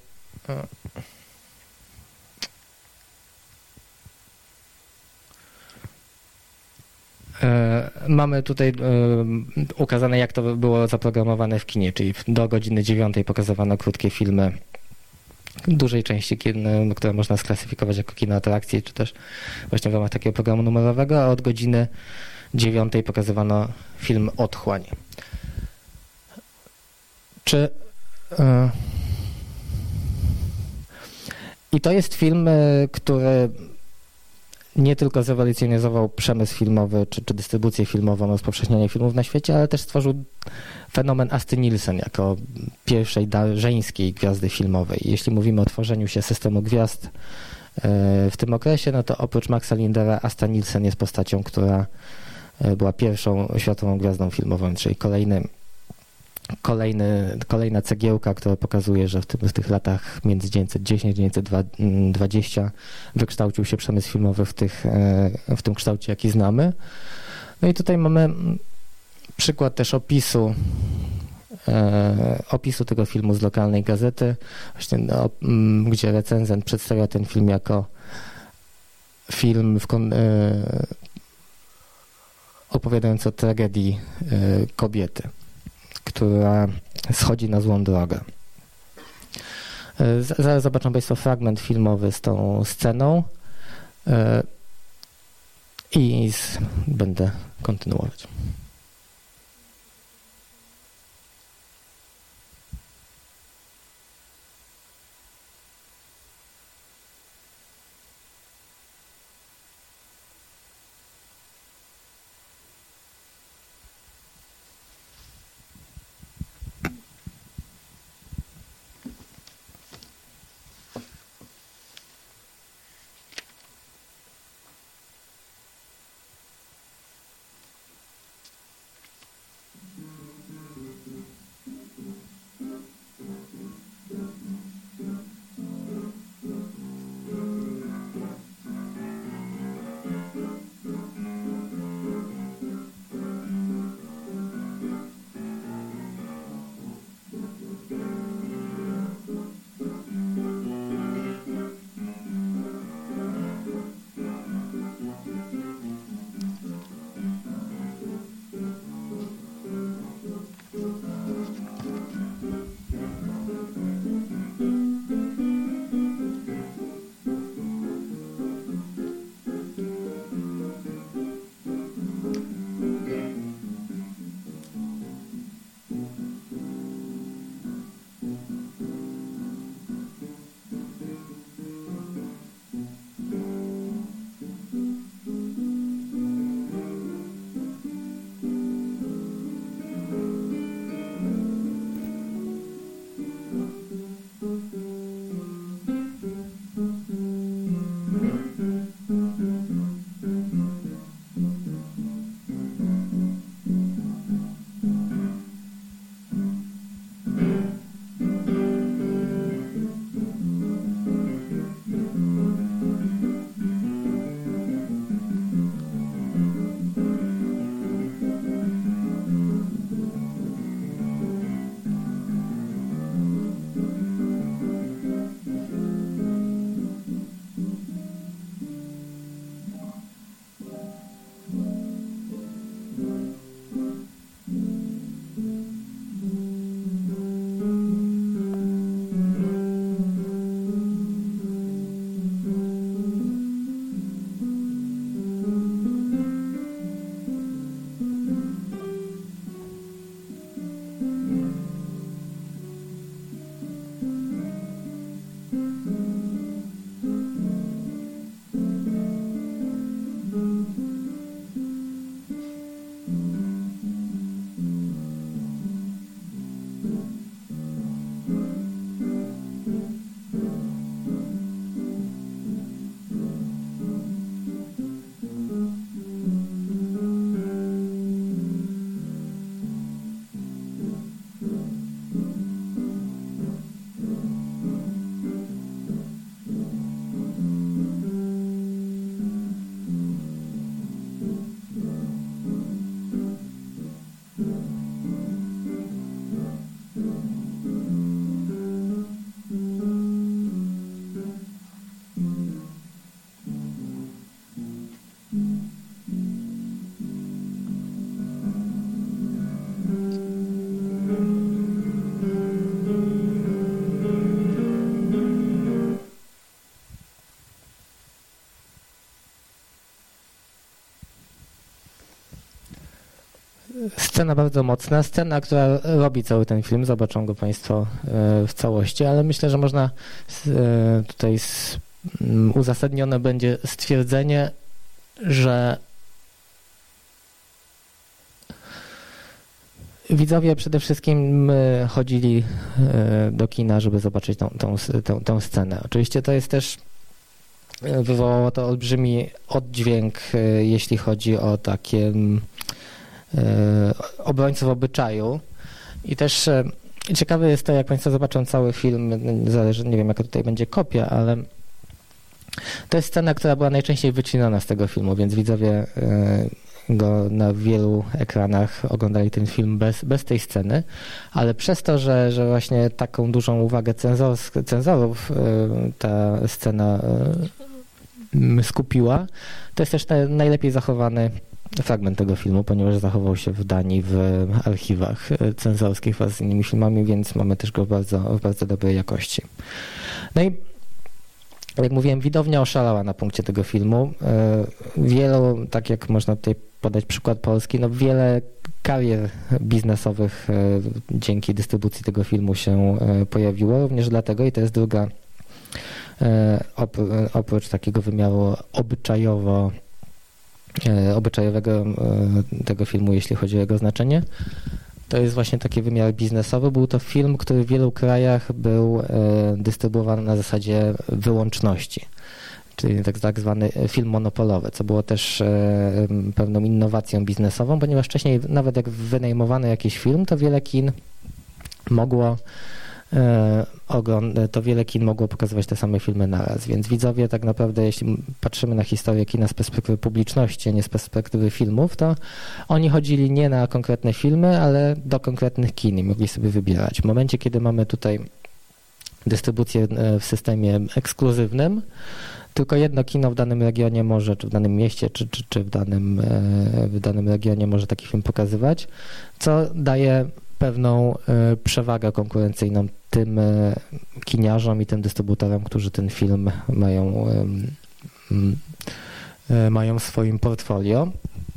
Mamy tutaj ukazane, jak to było zaprogramowane w kinie, czyli do godziny 9 pokazywano krótkie filmy dużej części, które można sklasyfikować jako kino atrakcji, czy też właśnie w ramach takiego programu numerowego, a od godziny 9 pokazywano film Otchłań. I to jest film, który nie tylko zrewolucjonizował przemysł filmowy, czy dystrybucję filmową, rozpowszechnianie filmów na świecie, ale też stworzył fenomen Asty Nielsen jako pierwszej żeńskiej gwiazdy filmowej. Jeśli mówimy o tworzeniu się systemu gwiazd w tym okresie, no to oprócz Maxa Lindera Asta Nielsen jest postacią, która była pierwszą światową gwiazdą filmową, czyli kolejna cegiełka, która pokazuje, że w tych latach między 1910 a 1920 wykształcił się przemysł filmowy w tym kształcie, jaki znamy. No i tutaj mamy przykład też opisu tego filmu z lokalnej gazety, właśnie, gdzie recenzent przedstawia ten film jako film opowiadający o tragedii kobiety, która schodzi na złą drogę. Zaraz zobaczą Państwo fragment filmowy z tą sceną i będę kontynuować. scena bardzo mocna, scena, która robi cały ten film, zobaczą go Państwo w całości, ale myślę, że można tutaj uzasadnione będzie stwierdzenie, że widzowie przede wszystkim chodzili do kina, żeby zobaczyć tą scenę. Oczywiście to jest też, wywołało to olbrzymi oddźwięk, jeśli chodzi o takie obrońców obyczaju. I też ciekawe jest to, jak Państwo zobaczą cały film, zależy, nie wiem jaka tutaj będzie kopia, ale to jest scena, która była najczęściej wycinana z tego filmu, więc widzowie go na wielu ekranach oglądali ten film bez tej sceny, ale przez to, że właśnie taką dużą uwagę cenzorów ta scena skupiła, to jest też najlepiej zachowany fragment tego filmu, ponieważ zachował się w Danii w archiwach cenzorskich wraz z innymi filmami, więc mamy też go w bardzo dobrej jakości. No i jak mówiłem, widownia oszalała na punkcie tego filmu. Wielu, tak jak można tutaj podać przykład Polski, no wiele karier biznesowych dzięki dystrybucji tego filmu się pojawiło, również dlatego, i to jest druga, oprócz takiego wymiaru obyczajowego tego filmu, jeśli chodzi o jego znaczenie, to jest właśnie taki wymiar biznesowy. Był to film, który w wielu krajach był dystrybuowany na zasadzie wyłączności, czyli tak zwany film monopolowy, co było też pewną innowacją biznesową, ponieważ wcześniej nawet jak wynajmowano jakiś film, to wiele kin mogło pokazywać te same filmy naraz, więc widzowie tak naprawdę, jeśli patrzymy na historię kina z perspektywy publiczności, a nie z perspektywy filmów, to oni chodzili nie na konkretne filmy, ale do konkretnych kin i mogli sobie wybierać. W momencie, kiedy mamy tutaj dystrybucję w systemie ekskluzywnym, tylko jedno kino w danym regionie może, czy w danym mieście, czy w danym regionie może taki film pokazywać, co daje pewną przewagę konkurencyjną tym kiniarzom i tym dystrybutorom, którzy ten film mają w swoim portfolio.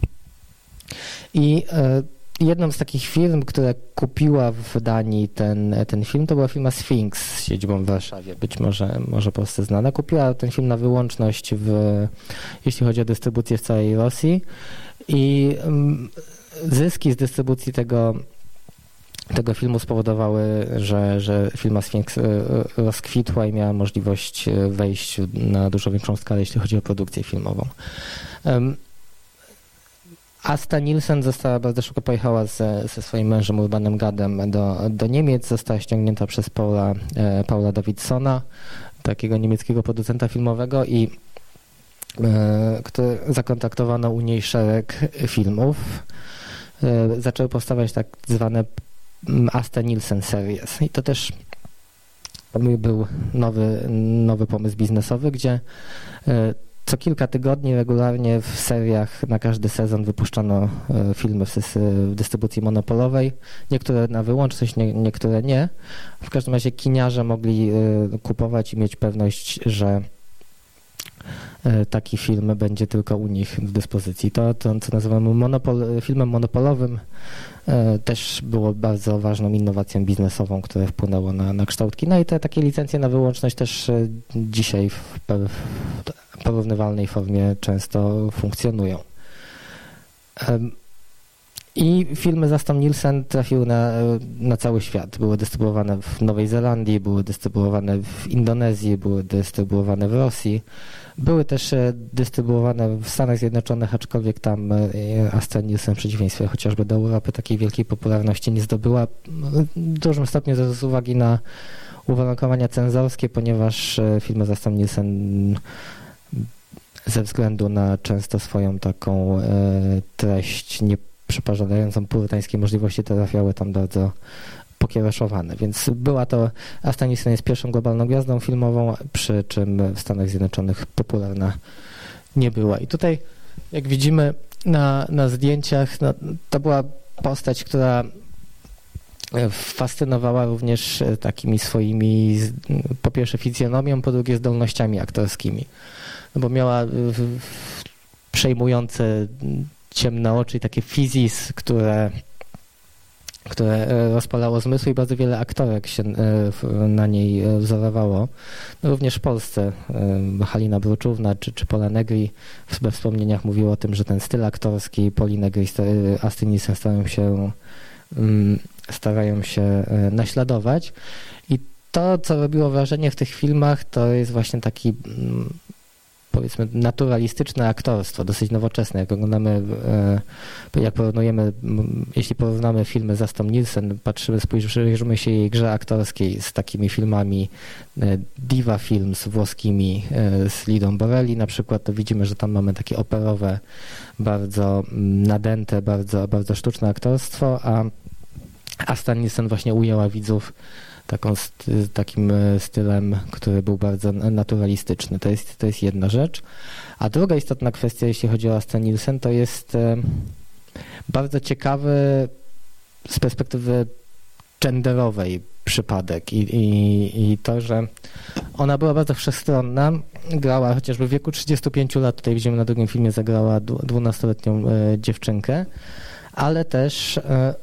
I jedną z takich firm, która kupiła w Danii ten film, to była firma Sphinx z siedzibą w Warszawie, być może Polsce znana. Kupiła ten film na wyłączność, jeśli chodzi o dystrybucję w całej Rosji, i zyski z dystrybucji tego filmu spowodowały, że firma Sphinx rozkwitła i miała możliwość wejść na dużo większą skalę, jeśli chodzi o produkcję filmową. Asta Nielsen bardzo szybko pojechała ze swoim mężem Urbanem Gadem do Niemiec, została ściągnięta przez Paula Davidsona, takiego niemieckiego producenta filmowego, i zakontaktowano u niej szereg filmów. Zaczęły powstawać tak zwane Asta Nielsen Series. I to też był nowy pomysł biznesowy, gdzie co kilka tygodni regularnie w seriach na każdy sezon wypuszczano filmy w dystrybucji monopolowej. Niektóre na wyłączność, niektóre nie. W każdym razie kiniarze mogli kupować i mieć pewność, że taki film będzie tylko u nich w dyspozycji. To co nazywamy filmem monopolowym, też było bardzo ważną innowacją biznesową, która wpłynęła na kształt kina, i te takie licencje na wyłączność też dzisiaj w porównywalnej formie często funkcjonują. I filmy z Astą Nielsen trafiły na cały świat. Były dystrybuowane w Nowej Zelandii, były dystrybuowane w Indonezji, były dystrybuowane w Rosji. Były też dystrybuowane w Stanach Zjednoczonych, aczkolwiek tam Asta Nielsen w przeciwieństwie chociażby do Europy takiej wielkiej popularności nie zdobyła. W dużym stopniu z uwagi na uwarunkowania cenzorskie, ponieważ filmy z Astą Nielsen ze względu na często swoją taką treść nie przeparzającą purytańskiej możliwości trafiały tam bardzo pokiereszowane. Więc Asta Nielsen jest pierwszą globalną gwiazdą filmową, przy czym w Stanach Zjednoczonych popularna nie była. I tutaj, jak widzimy na zdjęciach, to była postać, która fascynowała również takimi swoimi, po pierwsze fizjonomią, po drugie zdolnościami aktorskimi. Bo miała przejmujące ciemne oczy i takie fizis, które które rozpalało zmysły i bardzo wiele aktorek się na niej wzorowało. No, również w Polsce Halina Bruczówna czy Pola Negri we wspomnieniach mówiło o tym, że ten styl aktorski Poli Negri i Astrid Nielsen starają się naśladować. I to, co robiło wrażenie w tych filmach, to jest właśnie taki powiedzmy naturalistyczne aktorstwo, dosyć nowoczesne. Jak oglądamy, jeśli porównamy filmy z Astrid Nielsen, spojrzymy się jej grze aktorskiej z takimi filmami diva films włoskimi z Lidą Borelli na przykład, to widzimy, że tam mamy takie operowe, bardzo nadęte, bardzo, bardzo sztuczne aktorstwo, a Astrid Nielsen właśnie ujęła widzów takim stylem, który był bardzo naturalistyczny. To jest jedna rzecz. A druga istotna kwestia, jeśli chodzi o Astrid Nielsen, to jest bardzo ciekawy z perspektywy genderowej przypadek i to, że ona była bardzo wszechstronna, grała chociażby w wieku 35 lat, tutaj widzimy na drugim filmie, zagrała 12-letnią dziewczynkę, ale też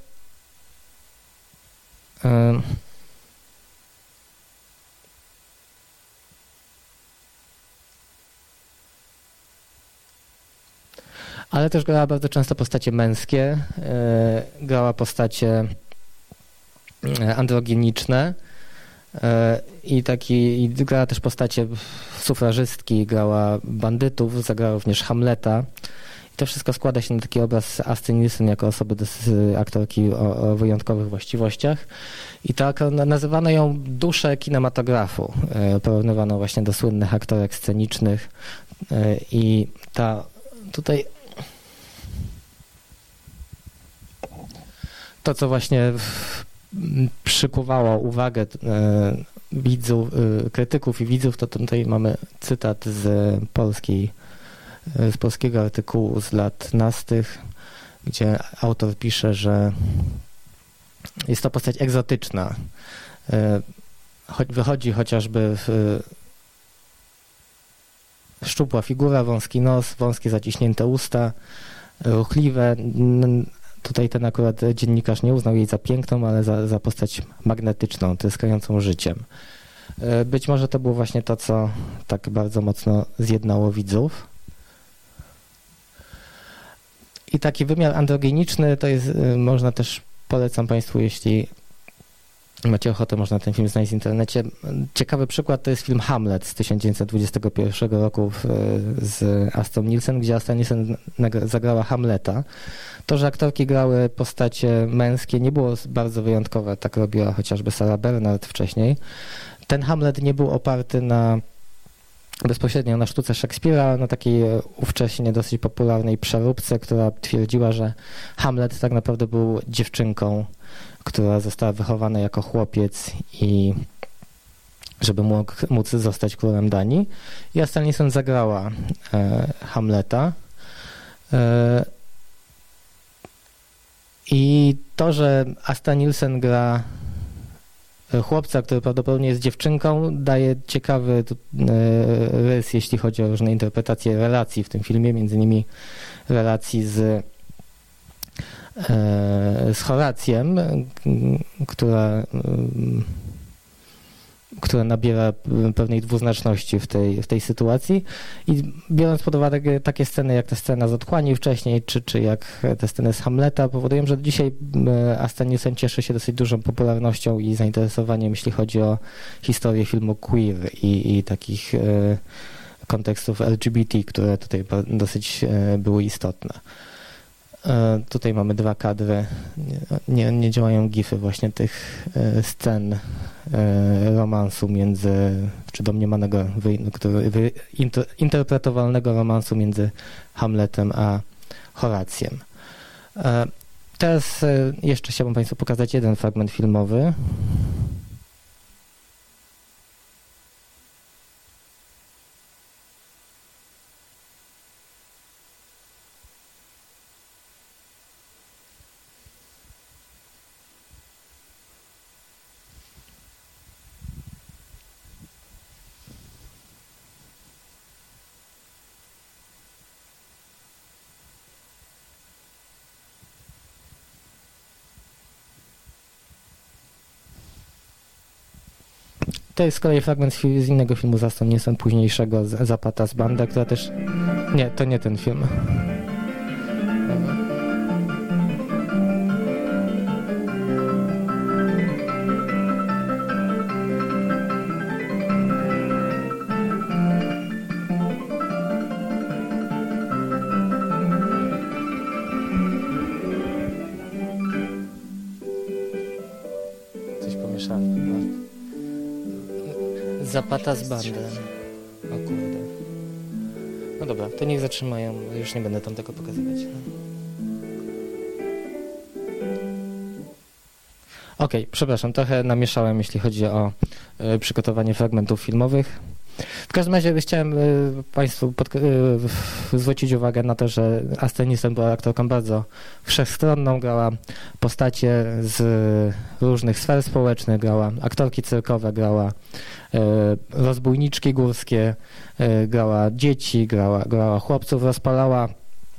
grała bardzo często postacie męskie, grała postacie androginiczne i grała też postacie sufrażystki, grała bandytów, zagrała również Hamleta. I to wszystko składa się na taki obraz Astrid Nielsen jako osoby, aktorki o wyjątkowych właściwościach. I tak nazywano ją duszę kinematografu. Porównywano właśnie do słynnych aktorek scenicznych i tutaj to, co właśnie przykuwało uwagę widzów, krytyków i widzów, to tutaj mamy cytat z polskiego artykułu z lat nastych, gdzie autor pisze, że jest to postać egzotyczna. Wychodzi chociażby szczupła figura, wąski nos, wąskie zaciśnięte usta, ruchliwe. Tutaj ten akurat dziennikarz nie uznał jej za piękną, ale za postać magnetyczną, tryskającą życiem. Być może to było właśnie to, co tak bardzo mocno zjednało widzów. I taki wymiar androgeniczny to jest, można też, polecam Państwu, jeśli macie ochotę, można ten film znaleźć w internecie. Ciekawy przykład to jest film Hamlet z 1921 roku z Astrid Nielsen, gdzie Astrid Nielsen zagrała Hamleta. To, że aktorki grały postacie męskie, nie było bardzo wyjątkowe. Tak robiła chociażby Sarah Bernhardt wcześniej. Ten Hamlet nie był oparty bezpośrednio na sztuce Szekspira, na takiej ówcześnie dosyć popularnej przeróbce, która twierdziła, że Hamlet tak naprawdę był dziewczynką, która została wychowana jako chłopiec i żeby móc zostać królem Danii. I Astrid Nielsen zagrała Hamleta. I to, że Astrid Nielsen gra chłopca, który prawdopodobnie jest dziewczynką, daje ciekawy rys, jeśli chodzi o różne interpretacje relacji w tym filmie, między innymi relacji z Horacjem, która nabiera pewnej dwuznaczności w tej sytuacji i biorąc pod uwagę takie sceny jak ta scena z Otchłani wcześniej, czy jak te sceny z Hamleta, powodują, że dzisiaj Astrid Nielsen cieszy się dosyć dużą popularnością i zainteresowaniem, jeśli chodzi o historię filmu queer i takich kontekstów LGBT, które tutaj dosyć były istotne. Tutaj mamy dwa kadry, nie działają gify właśnie tych scen romansu czy domniemanego, interpretowalnego romansu między Hamletem a Horacjem. Teraz jeszcze chciałbym Państwu pokazać jeden fragment filmowy. to jest z kolei fragment z innego filmu Aston Nielsen, późniejszego, Zapata z Banda, która też... Nie, to nie ten film. Zapata z Bandy. O kurde. No dobra, to niech zatrzymają. Już nie będę tam tego pokazywać. Okej, przepraszam, trochę namieszałem, jeśli chodzi o przygotowanie fragmentów filmowych. W każdym razie chciałem Państwu zwrócić uwagę na to, że Astrid Nielsen była aktorką bardzo wszechstronną, grała postacie z różnych sfer społecznych, grała aktorki cyrkowe, grała rozbójniczki górskie, grała dzieci, grała chłopców, rozpalała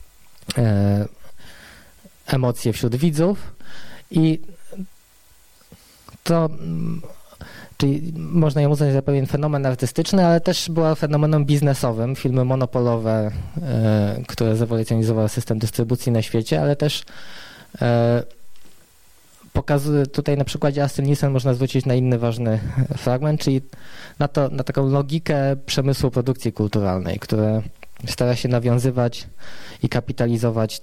emocje wśród widzów i to... Czyli można ją uznać za pewien fenomen artystyczny, ale też była fenomenem biznesowym. Filmy monopolowe, które zrewolucjonizowały system dystrybucji na świecie, ale też pokazuje tutaj na przykładzie Astrid Nielsen można zwrócić na inny ważny fragment, czyli na taką logikę przemysłu produkcji kulturalnej, które stara się nawiązywać i kapitalizować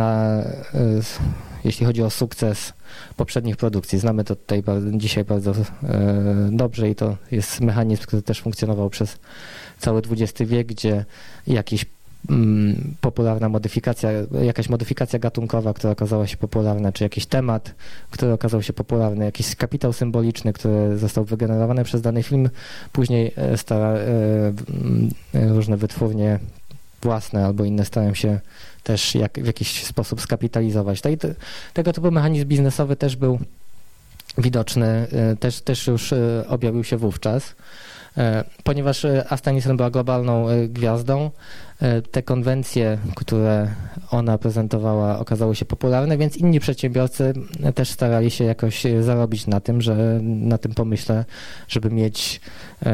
jeśli chodzi o sukces poprzednich produkcji. Znamy to tutaj dzisiaj bardzo dobrze i to jest mechanizm, który też funkcjonował przez cały XX wiek, gdzie jakaś modyfikacja gatunkowa, która okazała się popularna, czy jakiś temat, który okazał się popularny, jakiś kapitał symboliczny, który został wygenerowany przez dany film, później różne wytwórnie własne albo inne starają się też w jakiś sposób skapitalizować. Tego typu mechanizm biznesowy też był widoczny, też już objawił się wówczas. Ponieważ Astrid Nielsen była globalną gwiazdą, te konwencje, które ona prezentowała, okazały się popularne, więc inni przedsiębiorcy też starali się jakoś zarobić na tym pomyśle, żeby mieć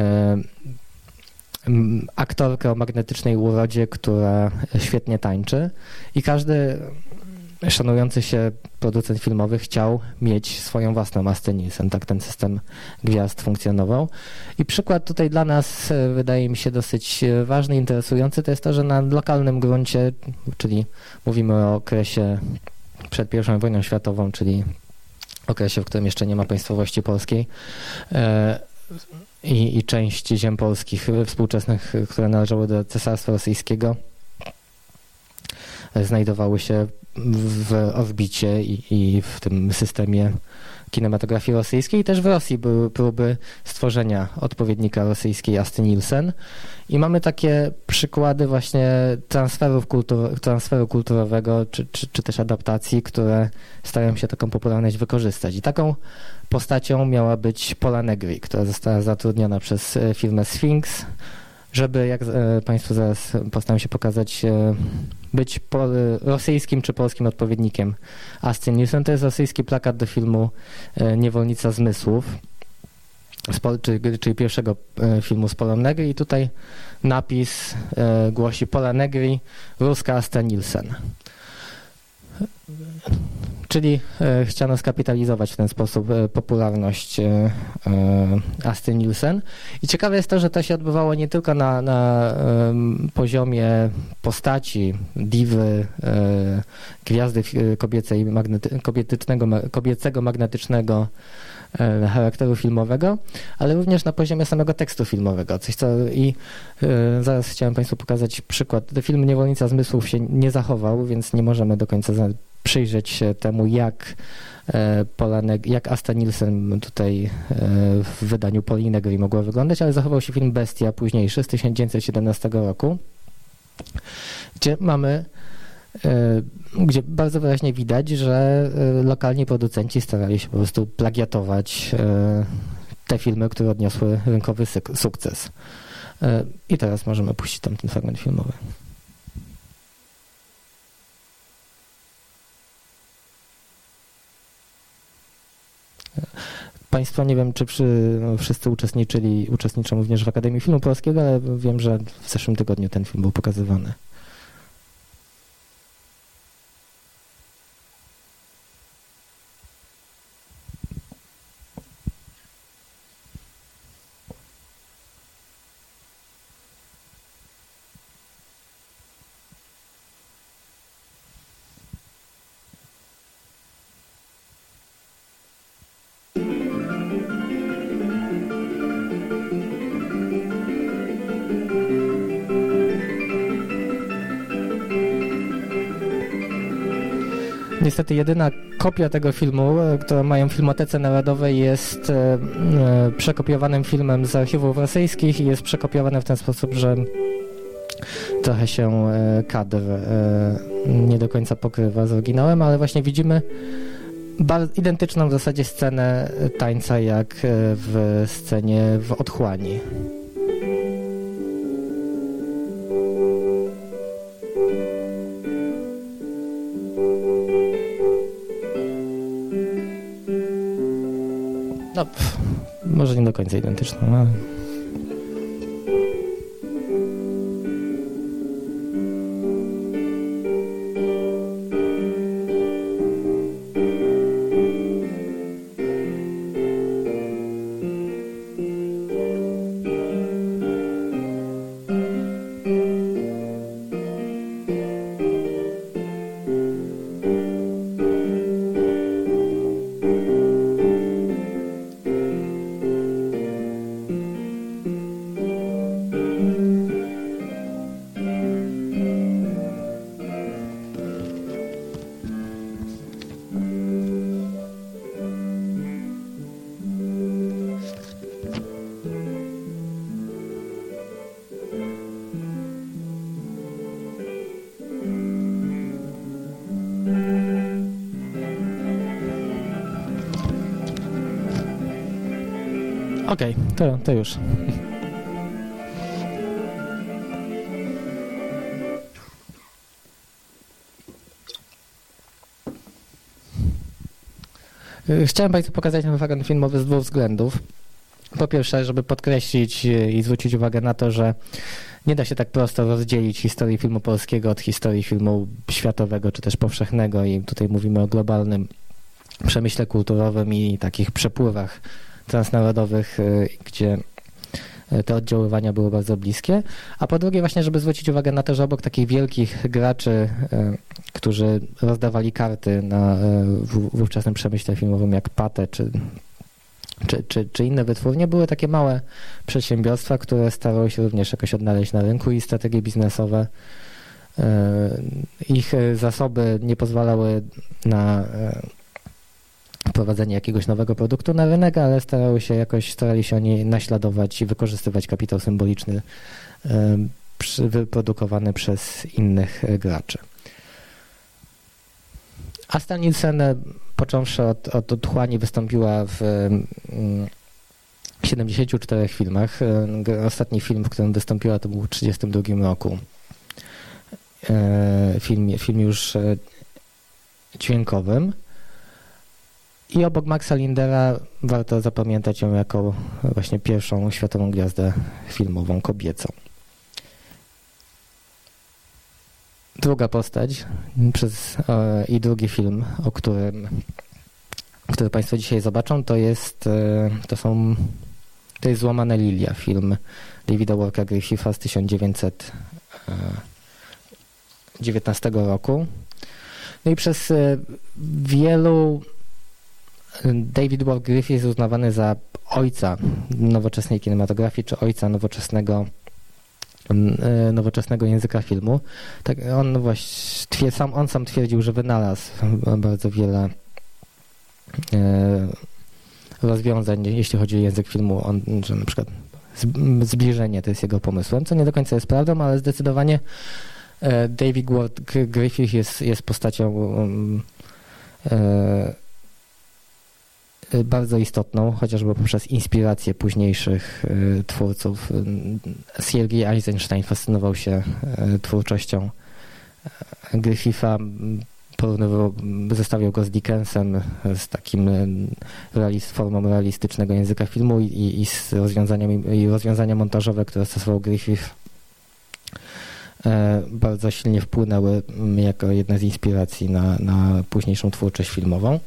aktorkę o magnetycznej urodzie, która świetnie tańczy i każdy szanujący się producent filmowy chciał mieć swoją własną Astrid Nielsen. Tak ten system gwiazd funkcjonował. I przykład tutaj dla nas wydaje mi się dosyć ważny, interesujący, to jest to, że na lokalnym gruncie, czyli mówimy o okresie przed I wojną światową, czyli okresie, w którym jeszcze nie ma państwowości polskiej, i część ziem polskich współczesnych, które należały do Cesarstwa Rosyjskiego, znajdowały się w orbicie i w tym systemie kinematografii rosyjskiej. Też w Rosji były próby stworzenia odpowiednika rosyjskiej Astrid Nielsen i mamy takie przykłady właśnie transferu kulturowego czy też adaptacji, które starają się taką popularność wykorzystać. I taką postacią miała być Pola Negri, która została zatrudniona przez firmę Sphinx, żeby, jak Państwu zaraz postaram się pokazać, być rosyjskim czy polskim odpowiednikiem Astrid Nielsen. To jest rosyjski plakat do filmu Niewolnica Zmysłów, czyli pierwszego filmu z Polą Negri i tutaj napis głosi Pola Negri, ruska Astrid Nielsen. Czyli chciano skapitalizować w ten sposób popularność Astrid Nielsen. I ciekawe jest to, że to się odbywało nie tylko na poziomie postaci, diwy, gwiazdy kobiecej, kobiecego, magnetycznego charakteru filmowego, ale również na poziomie samego tekstu filmowego. Zaraz chciałem Państwu pokazać przykład. Film Niewolnica Zmysłów się nie zachował, więc nie możemy do końca przyjrzeć się temu, jak Astrid Nielsen tutaj w wydaniu Poli Negri mogła wyglądać, ale zachował się film Bestia późniejszy z 1917 roku, gdzie bardzo wyraźnie widać, że lokalni producenci starali się po prostu plagiatować te filmy, które odniosły rynkowy sukces. I teraz możemy puścić tam ten fragment filmowy. Państwo, nie wiem, czy wszyscy uczestniczą również w Akademii Filmu Polskiego, ale wiem, że w zeszłym tygodniu ten film był pokazywany. Niestety jedyna kopia tego filmu, którą mają w Filmotece Narodowej, jest przekopiowanym filmem z archiwów rosyjskich i jest przekopiowane w ten sposób, że trochę się kadr nie do końca pokrywa z oryginałem, ale właśnie widzimy identyczną w zasadzie scenę tańca jak w scenie w Otchłani. No, może nie do końca identyczną, ale... Okej, to już. Chciałem Państwu pokazać ten fragment filmowy z dwóch względów. Po pierwsze, żeby podkreślić i zwrócić uwagę na to, że nie da się tak prosto rozdzielić historii filmu polskiego od historii filmu światowego czy też powszechnego i tutaj mówimy o globalnym przemyśle kulturowym i takich przepływach transnarodowych, gdzie te oddziaływania były bardzo bliskie, a po drugie właśnie, żeby zwrócić uwagę na to, że obok takich wielkich graczy, którzy rozdawali karty w ówczesnym przemyśle filmowym jak Pathé czy inne wytwórnie, były takie małe przedsiębiorstwa, które starały się również jakoś odnaleźć na rynku i strategie biznesowe. Ich zasoby nie pozwalały na wprowadzenie jakiegoś nowego produktu na rynek, ale starali się oni naśladować i wykorzystywać kapitał symboliczny wyprodukowany przez innych graczy. Asta Nielsen, począwszy od Otchłani, wystąpiła w 74 filmach. Ostatni film, w którym wystąpiła, to był w 1932 roku. Film już dźwiękowym. I obok Maxa Lindera warto zapamiętać ją jako właśnie pierwszą światową gwiazdę filmową kobiecą. Druga postać i drugi film, który Państwo dzisiaj zobaczą, to jest Złamane Lilia, film Davida Walkera Griffitha z 1919 roku. No i przez wielu David Wark Griffith jest uznawany za ojca nowoczesnej kinematografii, czy ojca nowoczesnego języka filmu. Tak, on sam twierdził, że wynalazł bardzo wiele rozwiązań, jeśli chodzi o język filmu, że na przykład zbliżenie to jest jego pomysłem, co nie do końca jest prawdą, ale zdecydowanie David Wark Griffith jest postacią bardzo istotną, chociażby poprzez inspirację późniejszych twórców. Siergiej Eisenstein fascynował się twórczością Griffitha zestawiał go z Dickensem, z takim formą realistycznego języka filmu i z rozwiązania montażowe, które stosował Griffith, bardzo silnie wpłynęły jako jedna z inspiracji na późniejszą twórczość filmową.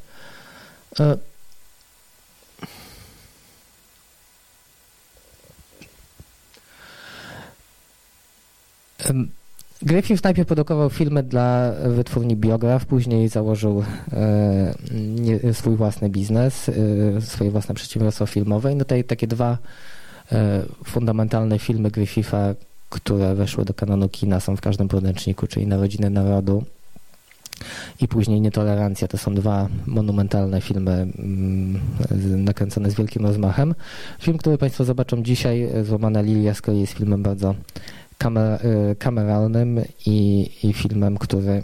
Griffith najpierw produkował filmy dla wytwórni Biograf, później założył swój własny biznes, swoje własne przedsiębiorstwo filmowe. I tutaj takie dwa fundamentalne filmy Griffitha, które weszły do kanonu kina, są w każdym podręczniku, czyli Narodziny Narodu i później Nietolerancja. To są dwa monumentalne filmy nakręcone z wielkim rozmachem. Film, który Państwo zobaczą dzisiaj, Złamana Lilia, z kolei jest filmem bardzo kameralnym i filmem, który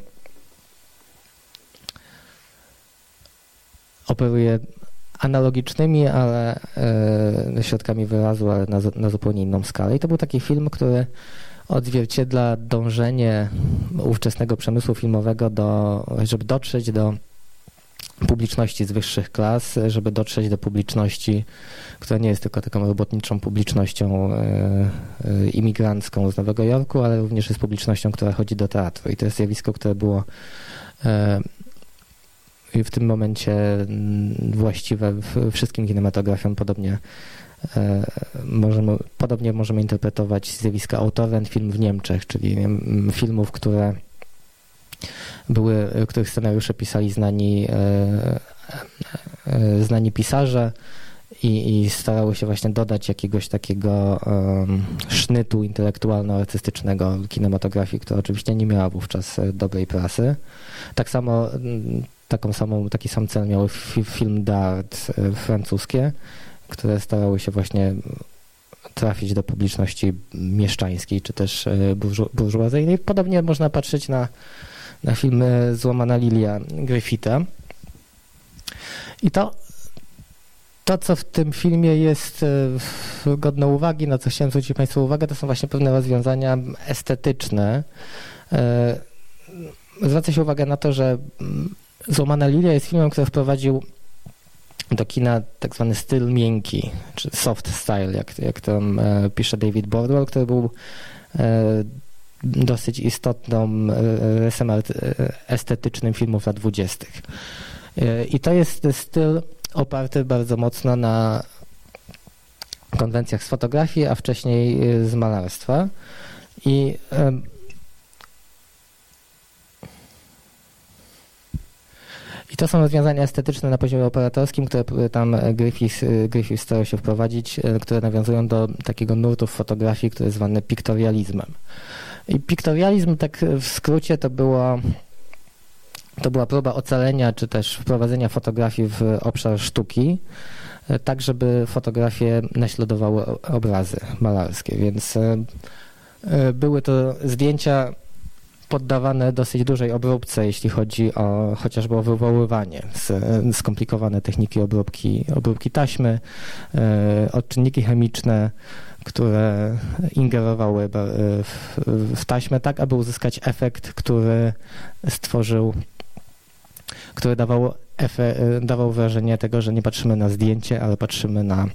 operuje analogicznymi, ale środkami wyrazu, ale na zupełnie inną skalę. I to był taki film, który odzwierciedla dążenie ówczesnego przemysłu filmowego żeby dotrzeć do publiczności z wyższych klas, żeby dotrzeć do publiczności, która nie jest tylko taką robotniczą publicznością imigrancką z Nowego Jorku, ale również jest publicznością, która chodzi do teatru. I to jest zjawisko, które było w tym momencie właściwe wszystkim kinematografiom. Podobnie możemy interpretować zjawiska Autorent film w Niemczech, czyli filmów, których scenariusze pisali znani pisarze i starały się właśnie dodać jakiegoś takiego sznytu intelektualno-artystycznego kinematografii, która oczywiście nie miała wówczas dobrej prasy. Taki sam cel miały film d'art francuskie, które starały się właśnie trafić do publiczności mieszczańskiej czy też burżuazyjnej. Podobnie można patrzeć na film Złamana Lilia Griffitha. I to, co w tym filmie jest godne uwagi, na co chciałem zwrócić Państwu uwagę, to są właśnie pewne rozwiązania estetyczne. Zwraca się uwagę na to, że Złamana Lilia jest filmem, który wprowadził do kina tak zwany styl miękki, czy soft style, jak to pisze David Bordwell, który był dosyć istotną rysem estetycznym filmów lat 20. I to jest styl oparty bardzo mocno na konwencjach z fotografii, a wcześniej z malarstwa. I to są rozwiązania estetyczne na poziomie operatorskim, które tam Griffith starał się wprowadzić, które nawiązują do takiego nurtu w fotografii, który jest zwany piktorializmem. I piktorializm, tak w skrócie, to była próba ocalenia czy też wprowadzenia fotografii w obszar sztuki, tak żeby fotografie naśladowały obrazy malarskie, więc były to zdjęcia poddawane dosyć dużej obróbce, jeśli chodzi chociażby o wywoływanie, skomplikowane techniki obróbki taśmy, odczynniki chemiczne, które ingerowały w taśmę tak, aby uzyskać efekt, który dawał wrażenie tego, że nie patrzymy na zdjęcie, ale patrzymy na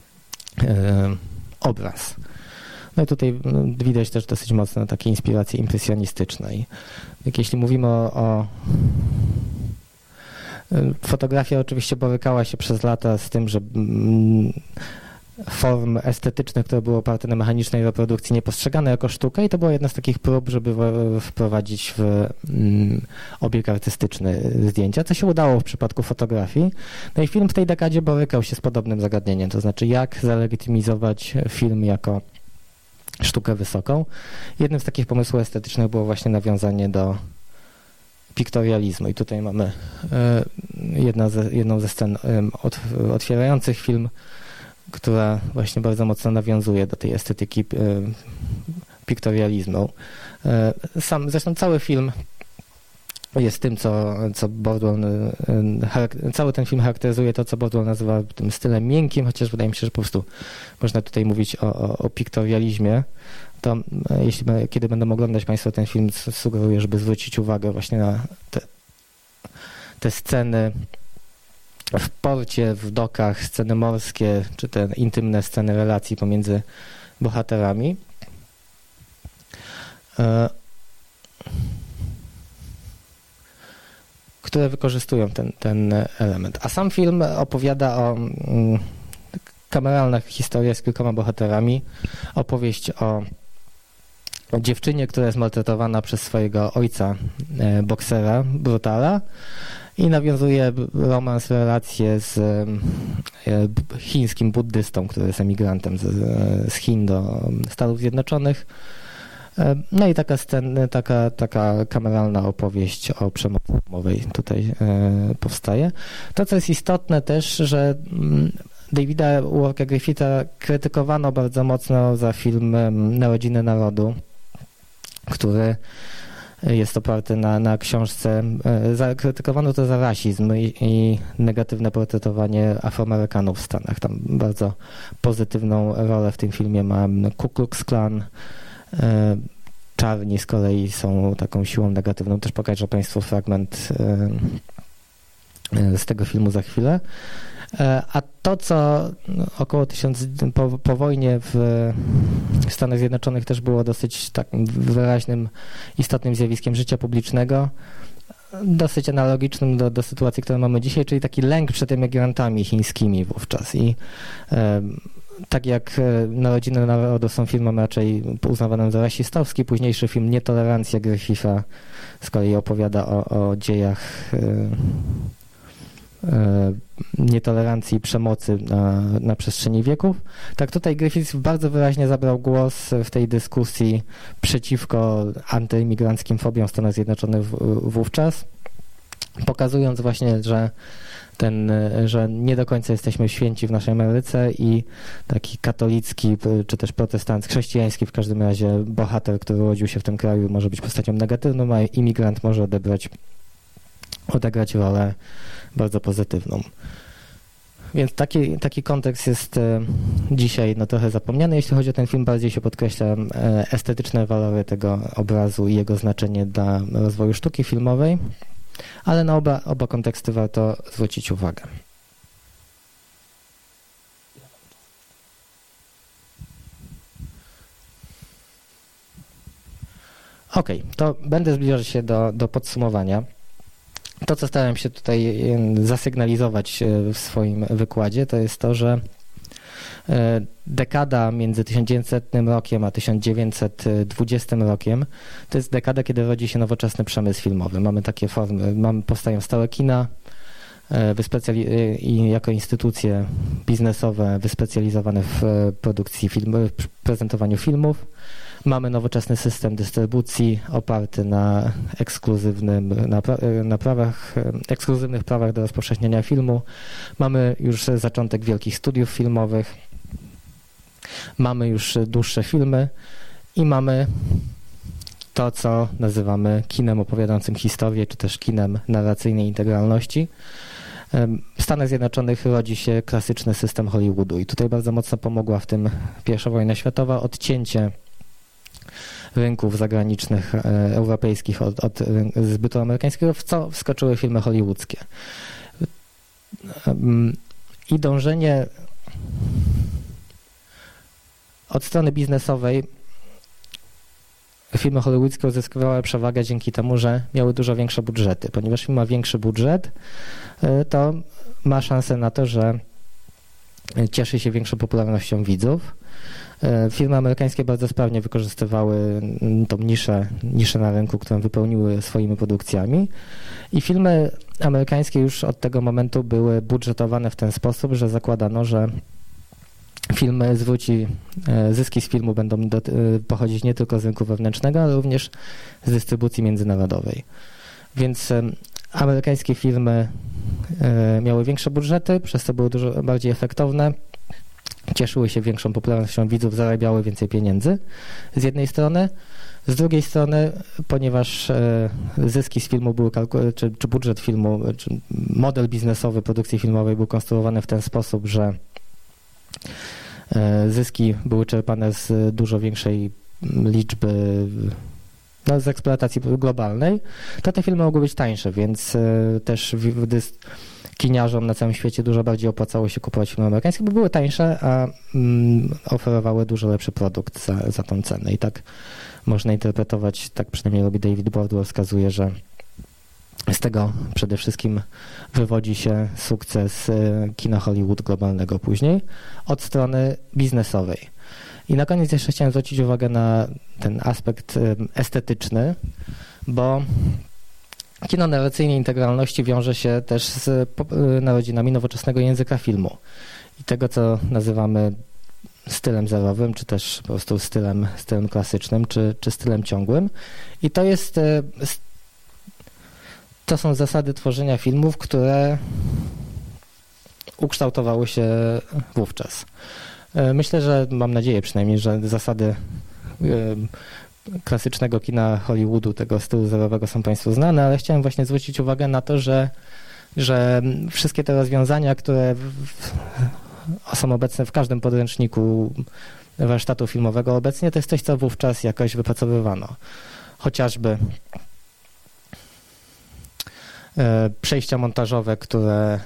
obraz. No i tutaj widać też dosyć mocno takie inspiracje impresjonistyczne. Jeśli mówimy o fotografia oczywiście borykała się przez lata z tym, że form estetycznych, które były oparte na mechanicznej reprodukcji, nie postrzegane jako sztukę i to była jedna z takich prób, żeby wprowadzić w obieg artystyczny zdjęcia, co się udało w przypadku fotografii. No i film w tej dekadzie borykał się z podobnym zagadnieniem, to znaczy jak zalegitymizować film jako sztukę wysoką. Jednym z takich pomysłów estetycznych było właśnie nawiązanie do piktorializmu i tutaj mamy jedną ze scen otwierających film, która właśnie bardzo mocno nawiązuje do tej estetyki piktorializmu. Zresztą cały film jest tym, co Bordwell, cały ten film charakteryzuje to, co Bordwell nazywa tym stylem miękkim, chociaż wydaje mi się, że po prostu można tutaj mówić o piktorializmie. To kiedy będą oglądać Państwo ten film, sugeruję, żeby zwrócić uwagę właśnie na te sceny w porcie, w dokach, sceny morskie, czy te intymne sceny relacji pomiędzy bohaterami. Które wykorzystują ten element. A sam film opowiada o kameralna historia z kilkoma bohaterami. Opowieść o dziewczynie, która jest maltretowana przez swojego ojca, boksera, brutala, i nawiązuje romans, relację z chińskim buddystą, który jest emigrantem z Chin do Stanów Zjednoczonych. No i taka kameralna opowieść o przemocy domowej tutaj powstaje. To, co jest istotne też, że Davida Walkera Griffitha krytykowano bardzo mocno za film Narodziny Narodu, który jest oparty na książce. Krytykowano to za rasizm i negatywne portretowanie Afroamerykanów w Stanach. Tam bardzo pozytywną rolę w tym filmie ma Ku Klux Klan. Czarni z kolei są taką siłą negatywną. Też pokażę Państwu fragment z tego filmu za chwilę. A to, co około po wojnie w Stanach Zjednoczonych też było dosyć takim wyraźnym, istotnym zjawiskiem życia publicznego, dosyć analogicznym do sytuacji, którą mamy dzisiaj, czyli taki lęk przed emigrantami chińskimi wówczas. I tak jak Narodziny Narodu są filmem raczej uznawanym za rasistowski, późniejszy film Nietolerancja Griffitha z kolei opowiada o dziejach nietolerancji i przemocy na przestrzeni wieków. Tak tutaj Griffith bardzo wyraźnie zabrał głos w tej dyskusji przeciwko antyimigranckim fobiom Stanów Zjednoczonych wówczas, pokazując właśnie, że nie do końca jesteśmy święci w naszej Ameryce i taki katolicki, czy też protestancki, chrześcijański w każdym razie bohater, który urodził się w tym kraju, może być postacią negatywną, a imigrant może odegrać rolę bardzo pozytywną. Więc taki kontekst jest dzisiaj trochę zapomniany. Jeśli chodzi o ten film, bardziej się podkreśla estetyczne walory tego obrazu i jego znaczenie dla rozwoju sztuki filmowej, ale na oba konteksty warto zwrócić uwagę. Okej, to będę zbliżać się do podsumowania. To, co starałem się tutaj zasygnalizować w swoim wykładzie, to jest to, że dekada między 1900 rokiem a 1920 rokiem to jest dekada, kiedy rodzi się nowoczesny przemysł filmowy. Mamy takie formy, powstają stałe kina i jako instytucje biznesowe wyspecjalizowane w produkcji filmowej, w prezentowaniu filmów. Mamy nowoczesny system dystrybucji oparty na ekskluzywnych prawach do rozpowszechniania filmu. Mamy już zaczątek wielkich studiów filmowych. Mamy już dłuższe filmy i mamy to, co nazywamy kinem opowiadającym historię, czy też kinem narracyjnej integralności. W Stanach Zjednoczonych rodzi się klasyczny system Hollywoodu i tutaj bardzo mocno pomogła w tym I wojna światowa, odcięcie rynków zagranicznych, europejskich od zbytu amerykańskiego, w co wskoczyły filmy hollywoodzkie. I dążenie od strony biznesowej filmy hollywoodzkie uzyskiwały przewagę dzięki temu, że miały dużo większe budżety. Ponieważ film ma większy budżet, to ma szansę na to, że cieszy się większą popularnością widzów. Firmy amerykańskie bardzo sprawnie wykorzystywały tą niszę na rynku, którą wypełniły swoimi produkcjami i filmy amerykańskie już od tego momentu były budżetowane w ten sposób, że zakładano, że zyski z filmu będą pochodzić nie tylko z rynku wewnętrznego, ale również z dystrybucji międzynarodowej. Więc amerykańskie firmy miały większe budżety, przez co były dużo bardziej efektowne, cieszyły się większą popularnością widzów, zarabiały więcej pieniędzy z jednej strony. Z drugiej strony, ponieważ zyski z filmu były czy budżet filmu, czy model biznesowy produkcji filmowej był konstruowany w ten sposób, że zyski były czerpane z dużo większej liczby no, z eksploatacji globalnej, to te filmy mogły być tańsze, więc też kiniarzom na całym świecie dużo bardziej opłacało się kupować filmy amerykańskie, bo były tańsze, a oferowały dużo lepszy produkt za tą cenę. I tak można interpretować, tak przynajmniej robi David Bordwell, wskazuje, że z tego przede wszystkim wywodzi się sukces kina Hollywood globalnego później od strony biznesowej. I na koniec jeszcze chciałem zwrócić uwagę na ten aspekt estetyczny, bo kino narracyjnej integralności wiąże się też z narodzinami nowoczesnego języka filmu i tego, co nazywamy stylem zerowym, czy też po prostu stylem klasycznym, czy stylem ciągłym. I to są zasady tworzenia filmów, które ukształtowały się wówczas. Myślę, że mam nadzieję przynajmniej, że zasady klasycznego kina Hollywoodu, tego stylu zerowego są Państwu znane, ale chciałem właśnie zwrócić uwagę na to, że wszystkie te rozwiązania, które są obecne w każdym podręczniku warsztatu filmowego obecnie, to jest coś, co wówczas jakoś wypracowywano. Chociażby przejścia montażowe, które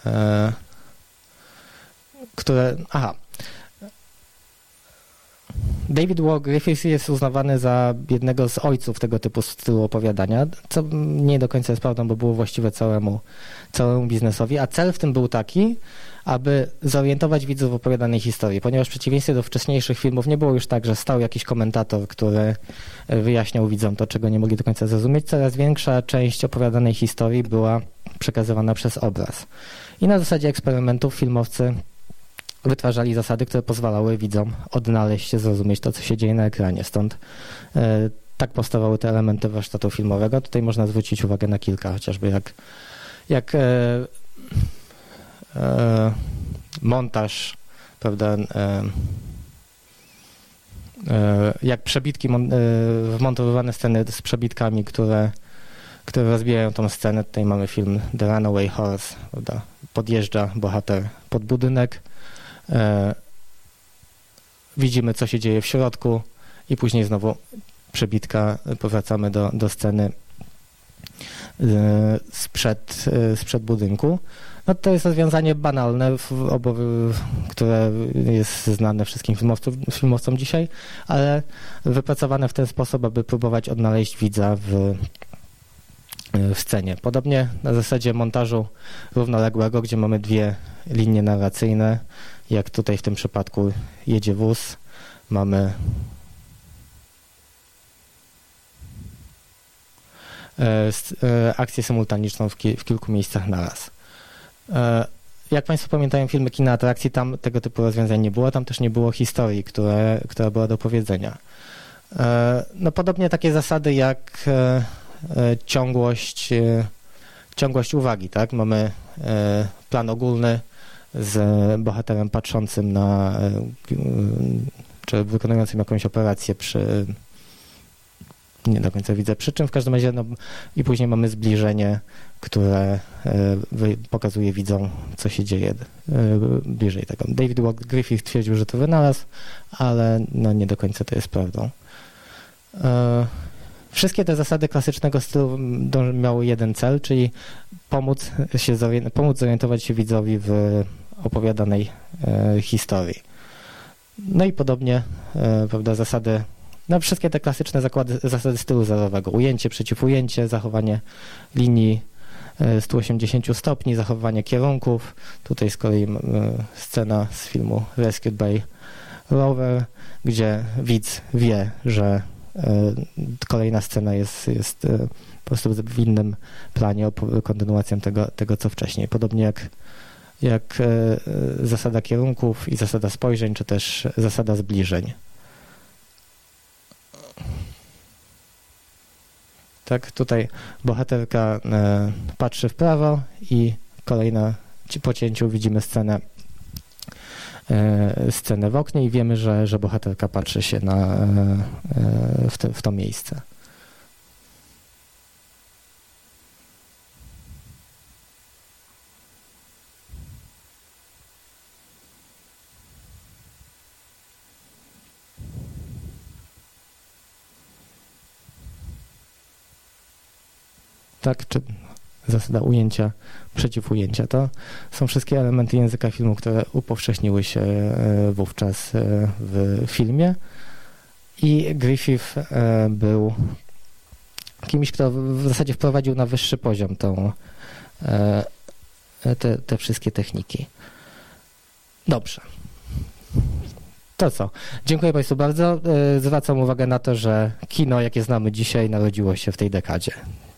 David Wark Griffith jest uznawany za jednego z ojców tego typu stylu opowiadania, co nie do końca jest prawdą, bo było właściwe całemu biznesowi, a cel w tym był taki, aby zorientować widzów w opowiadanej historii, ponieważ w przeciwieństwie do wcześniejszych filmów nie było już tak, że stał jakiś komentator, który wyjaśniał widzom to, czego nie mogli do końca zrozumieć. Coraz większa część opowiadanej historii była przekazywana przez obraz. I na zasadzie eksperymentów filmowcy wytwarzali zasady, które pozwalały widzom odnaleźć się, zrozumieć to, co się dzieje na ekranie. Stąd tak powstawały te elementy warsztatu filmowego. Tutaj można zwrócić uwagę na kilka, chociażby jak montaż, prawda, jak przebitki, wmontowywane sceny z przebitkami, które rozbijają tą scenę. Tutaj mamy film The Runaway Horse, prawda? Podjeżdża bohater pod budynek, widzimy, co się dzieje w środku i później znowu przebitka, powracamy do sceny sprzed budynku. No to jest rozwiązanie banalne, które jest znane wszystkim filmowcom dzisiaj, ale wypracowane w ten sposób, aby próbować odnaleźć widza w scenie. Podobnie na zasadzie montażu równoległego, gdzie mamy dwie linie narracyjne, jak tutaj w tym przypadku jedzie wóz, mamy akcję symultaniczną w kilku miejscach naraz. Jak Państwo pamiętają filmy kina atrakcji, tam tego typu rozwiązań nie było, tam też nie było historii, która była do powiedzenia. No podobnie takie zasady jak ciągłość uwagi, tak? Mamy plan ogólny z bohaterem patrzącym czy wykonującym jakąś operację nie do końca widzę przy czym, w każdym razie i później mamy zbliżenie, które pokazuje widzom, co się dzieje bliżej tego. David Wark Griffith twierdził, że to wynalazł, ale nie do końca to jest prawdą. Wszystkie te zasady klasycznego stylu miały jeden cel, czyli pomóc zorientować się widzowi w opowiadanej historii. No i podobnie, prawda, wszystkie te klasyczne zasady stylu zerowego. Ujęcie, przeciwujęcie, zachowanie linii 180 stopni, zachowanie kierunków. Tutaj z kolei scena z filmu Rescued by Rover, gdzie widz wie, że kolejna scena jest po prostu w innym planie, kontynuacją tego, co wcześniej. Podobnie jak zasada kierunków i zasada spojrzeń, czy też zasada zbliżeń. Tak, tutaj bohaterka patrzy w prawo i po cięciu widzimy scenę w oknie i wiemy, że bohaterka patrzy się w to miejsce. tak, czy zasada ujęcia, przeciwujęcia. To są wszystkie elementy języka filmu, które upowszechniły się wówczas w filmie. I Griffith był kimś, kto w zasadzie wprowadził na wyższy poziom te wszystkie techniki. Dobrze. To co? Dziękuję Państwu bardzo. Zwracam uwagę na to, że kino, jakie znamy dzisiaj, narodziło się w tej dekadzie.